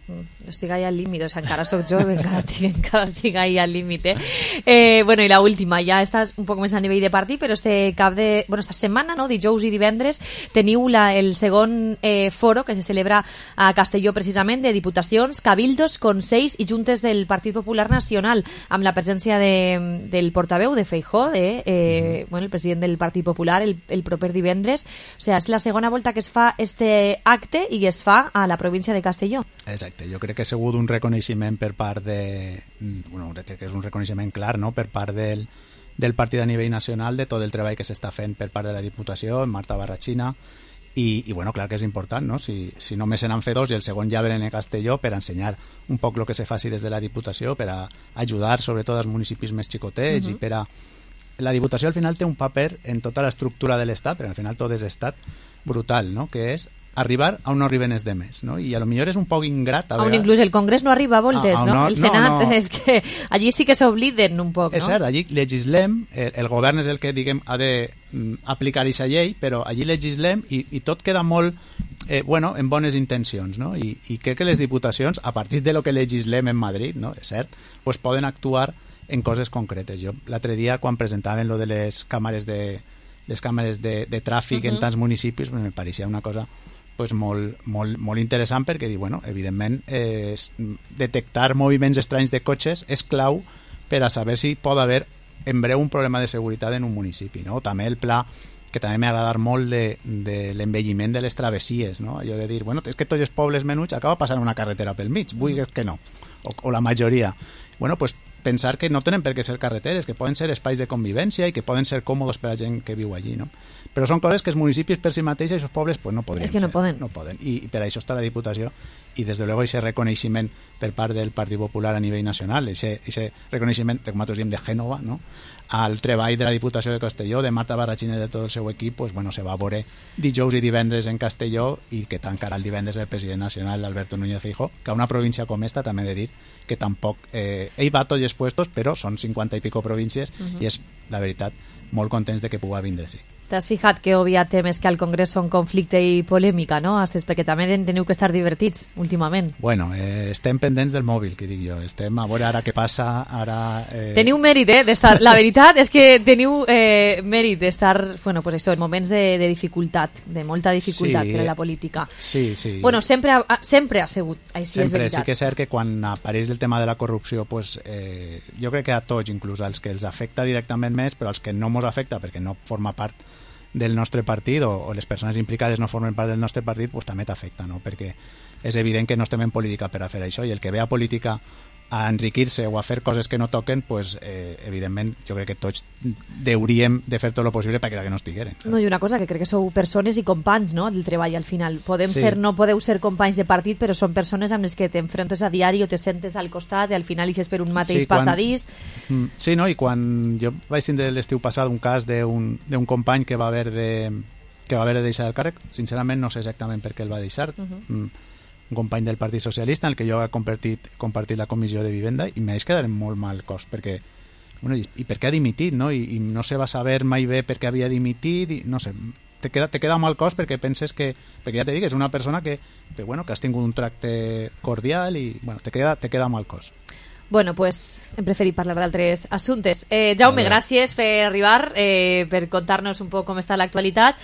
Estic ahí al límite, o sea, encara soc jove, encara, encara estic ahí al límite. Eh, bueno, i la última, ja estàs un poc més a nivell de partit, però este cap de... Bueno, esta setmana, no?, dijous i divendres, teniu la, el segon eh, foro que se celebra a Castelló, precisament, de diputacions, cabildos, consells i juntes del Partit Popular Nacional, amb la presència de, del portaveu de Feijóo, de, eh, bueno, el president del Partit Popular, el, el proper divendres. O sigui, és la segona volta que es fa este acte i es fa a la província de Castelló. Exacte, jo crec que ha sigut un reconeixement per part de... Bueno, crec que és un reconeixement clar, no?, per part del, del partit a nivell nacional de tot el treball que s'està fent per part de la Diputació, Marta Barrachina, i, i bueno, clar que és important, no?, si, si només se n'han fet dos i el segon ja venen a Castelló, per ensenyar un poc el que se faci des de la Diputació, per a ajudar sobretot als municipis més xicotets, uh-huh. i per a... La Diputació al final té un paper en tota l'estructura de l'Estat, perquè al final tot és Estat brutal, no?, que és arribar on no arriben els demés, no? I a lo millor és un poc ingrat. A on inclús el Congrés no arriba a voltes, ah, no? no? El Senat, no, no. És que allí sí que s'obliden un poc, no? És cert, allí legislem, el, el govern és el que, diguem, ha de mm, aplicar aquesta llei, però allí legislem i, i tot queda molt, eh, bueno, en bones intencions, no? I, i crec que les diputacions, a partir de lo que legislem en Madrid, no? És cert, pues poden actuar en coses concretes. Jo l'altre dia, quan presentaven lo de les càmeres de, les càmeres de, de tràfic uh-huh. en tants municipis, pues me pareixia una cosa pues molt, molt, molt interessant, perquè bueno, evidentment eh, detectar moviments estranys de cotxes és clau per a saber si pot haver en breu un problema de seguretat en un municipi, no? També el pla que també m'ha agradat molt de, de l'envelliment de les travessies, no? Allò de dir, bueno, és que tots els pobles menuts acaba passant una carretera pel mig, vull que no, o, o la majoria. Bueno, pues pensar que no tenen per què ser carreteres, que poden ser espais de convivència i que poden ser còmodes per a gent que viu allí, no? Però són coses que els municipis per si mateixos i els pobles pues no podrien és que no fer, poden. no poden. I, i per això està la Diputació i des de luego ese reconeixement per part del Partit Popular a nivell nacional, ese, ese reconeixement, com nosaltres diem, de Gènova, no?, al treball de la Diputació de Castelló, de Marta Barrachina i de tot el seu equip, pues, bueno, se va a veure dijous i divendres en Castelló i que tancarà el divendres el president nacional Alberto Núñez Feijóo, que a una província com esta també he de dir que tampoc... Eh, ell va a tots els puestos, però són cinquanta i pico províncies uh-huh. i és, la veritat, molt contents de que pugui vindre, sí. T'has fijat que obvia temes que al Congrés són conflicte i polèmica, no? Estes, perquè també teniu que estar divertits últimament. Bueno, eh, estem pendents del mòbil, que dic jo. Estem a veure ara què passa, ara... Eh... Teniu mèrit, eh, d'estar... La veritat és que teniu eh, mèrit d'estar, bueno, pues això, en moments de, de dificultat, de molta dificultat sí, per a la política. Sí, sí. Bueno, sempre ha, sempre ha sigut, així sempre, és veritat. Sí que és cert que quan apareix el tema de la corrupció, pues, eh, jo crec que a tots, inclús als que els afecta directament més, però als que no mos afecta perquè no forma part del nostre partit o, o les persones implicades no formen part del nostre partit, pues també t'afecta, no? Perquè és evident que no estem en política per a fer això i el que ve a política a enriquir-se o a fer coses que no toquen, pues, eh, evidentment jo crec que tots hauríem de fer tot el possible perquè que no estigueren. No, i una cosa, que crec que sou persones i companys, no?, del treball al final. Podem sí. ser, no podeu ser companys de partit, però són persones amb les que t'enfrontes a diari o te sentes al costat i al final ixes per un mateix sí, quan... passadís. Sí, no? I quan jo vaig tindre l'estiu passat un cas d'un company que va haver de que va haver de deixar el càrrec, sincerament no sé exactament per què el va deixar, uh-huh. mm. un company del Partit Socialista en el que jo he compartit, compartit la comissió de vivenda i m'haig quedat en molt mal cos perquè, bueno, i, i per què ha dimitit, no? I, i no se va saber mai bé per què havia dimitit i no sé, te queda, te queda mal cos perquè penses que, perquè ja te dic, és una persona que, que, bueno, que has tingut un tracte cordial i bueno, te queda, te queda mal cos. Bueno, pues hem preferit parlar d'altres assumptes. Eh, Jaume, gràcies per arribar, eh, per contar-nos un poc com està l'actualitat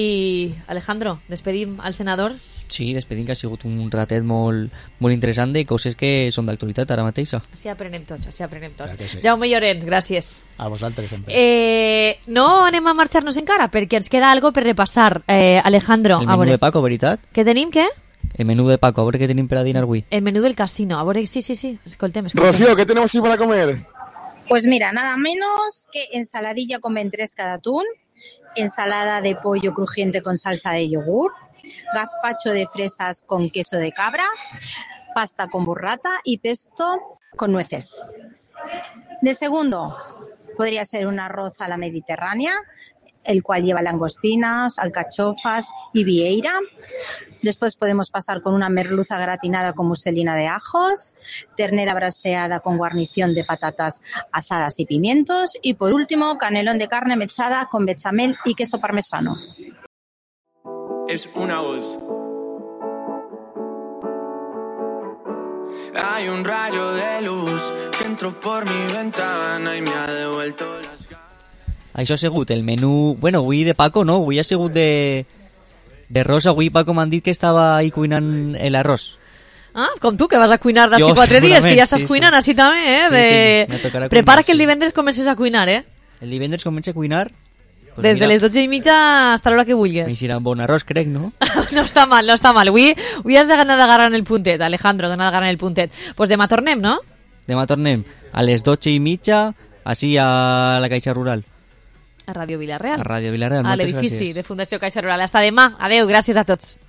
i Alejandro, despedim al senador. Sí, despedim, que ha sigut un ratet molt, molt interessant de coses que són d'actualitat ara mateixa. Així aprenem tots, així aprenem tots. Sí. Jaume Llorens, gràcies. A vosaltres sempre. Eh, no anem a marxar-nos encara, perquè ens queda algo per repassar. Eh, Alejandro, el menú de Paco, veritat? Què tenim, què? El menú de Paco, a veure què tenim per a dinar avui. El menú del casino, a veure, sí, sí, sí, escoltem, escoltem. Rocío, ¿qué tenemos hoy para comer? Pues mira, nada menos que ensaladilla con ventresca de atún, ensalada de pollo crujiente con salsa de yogur, gazpacho de fresas con queso de cabra, pasta con burrata y pesto con nueces. De segundo, podría ser un arroz a la mediterránea, el cual lleva langostinas, alcachofas y vieira. Después podemos pasar con una merluza gratinada con muselina de ajos, ternera braseada con guarnición de patatas asadas y pimientos y por último canelón de carne mechada con bechamel y queso parmesano. Es una voz. Hay un rayo de luz que entró por mi ventana y me ha devuelto las ganas. Això ha sigut el menú... Bueno, avui de Paco, no? Avui ha sigut de... De Rosa. Avui Paco m'han dit que estava ahí cuinant l'arròs. Ah, com tu, que vas a cuinar d'ací Jo, quatre dies, que ja estàs sí, cuinant sí. així també, eh? De... Sí, sí, me tocarà Prepara cuinar, que el sí. divendres comences a cuinar, eh? El divendres comença a cuinar... Pues Des de mira, les dotze i mitja hasta l'hora que vulguis. m'eixirà un bon arròs, crec, no? No està mal, no està mal. Avui, avui has d'anar d'agarrar el puntet, Alejandro, d'anar d'agarrar el puntet. Doncs pues demà tornem, no? Demà tornem a les dotze i mitja, així a la Caixa Rural. A Ràdio Vilareal. A Ràdio Vilareal, a moltes l'edifici gràcies. de Fundació Caixa Rural. Hasta demà. Adeu, gràcies a tots.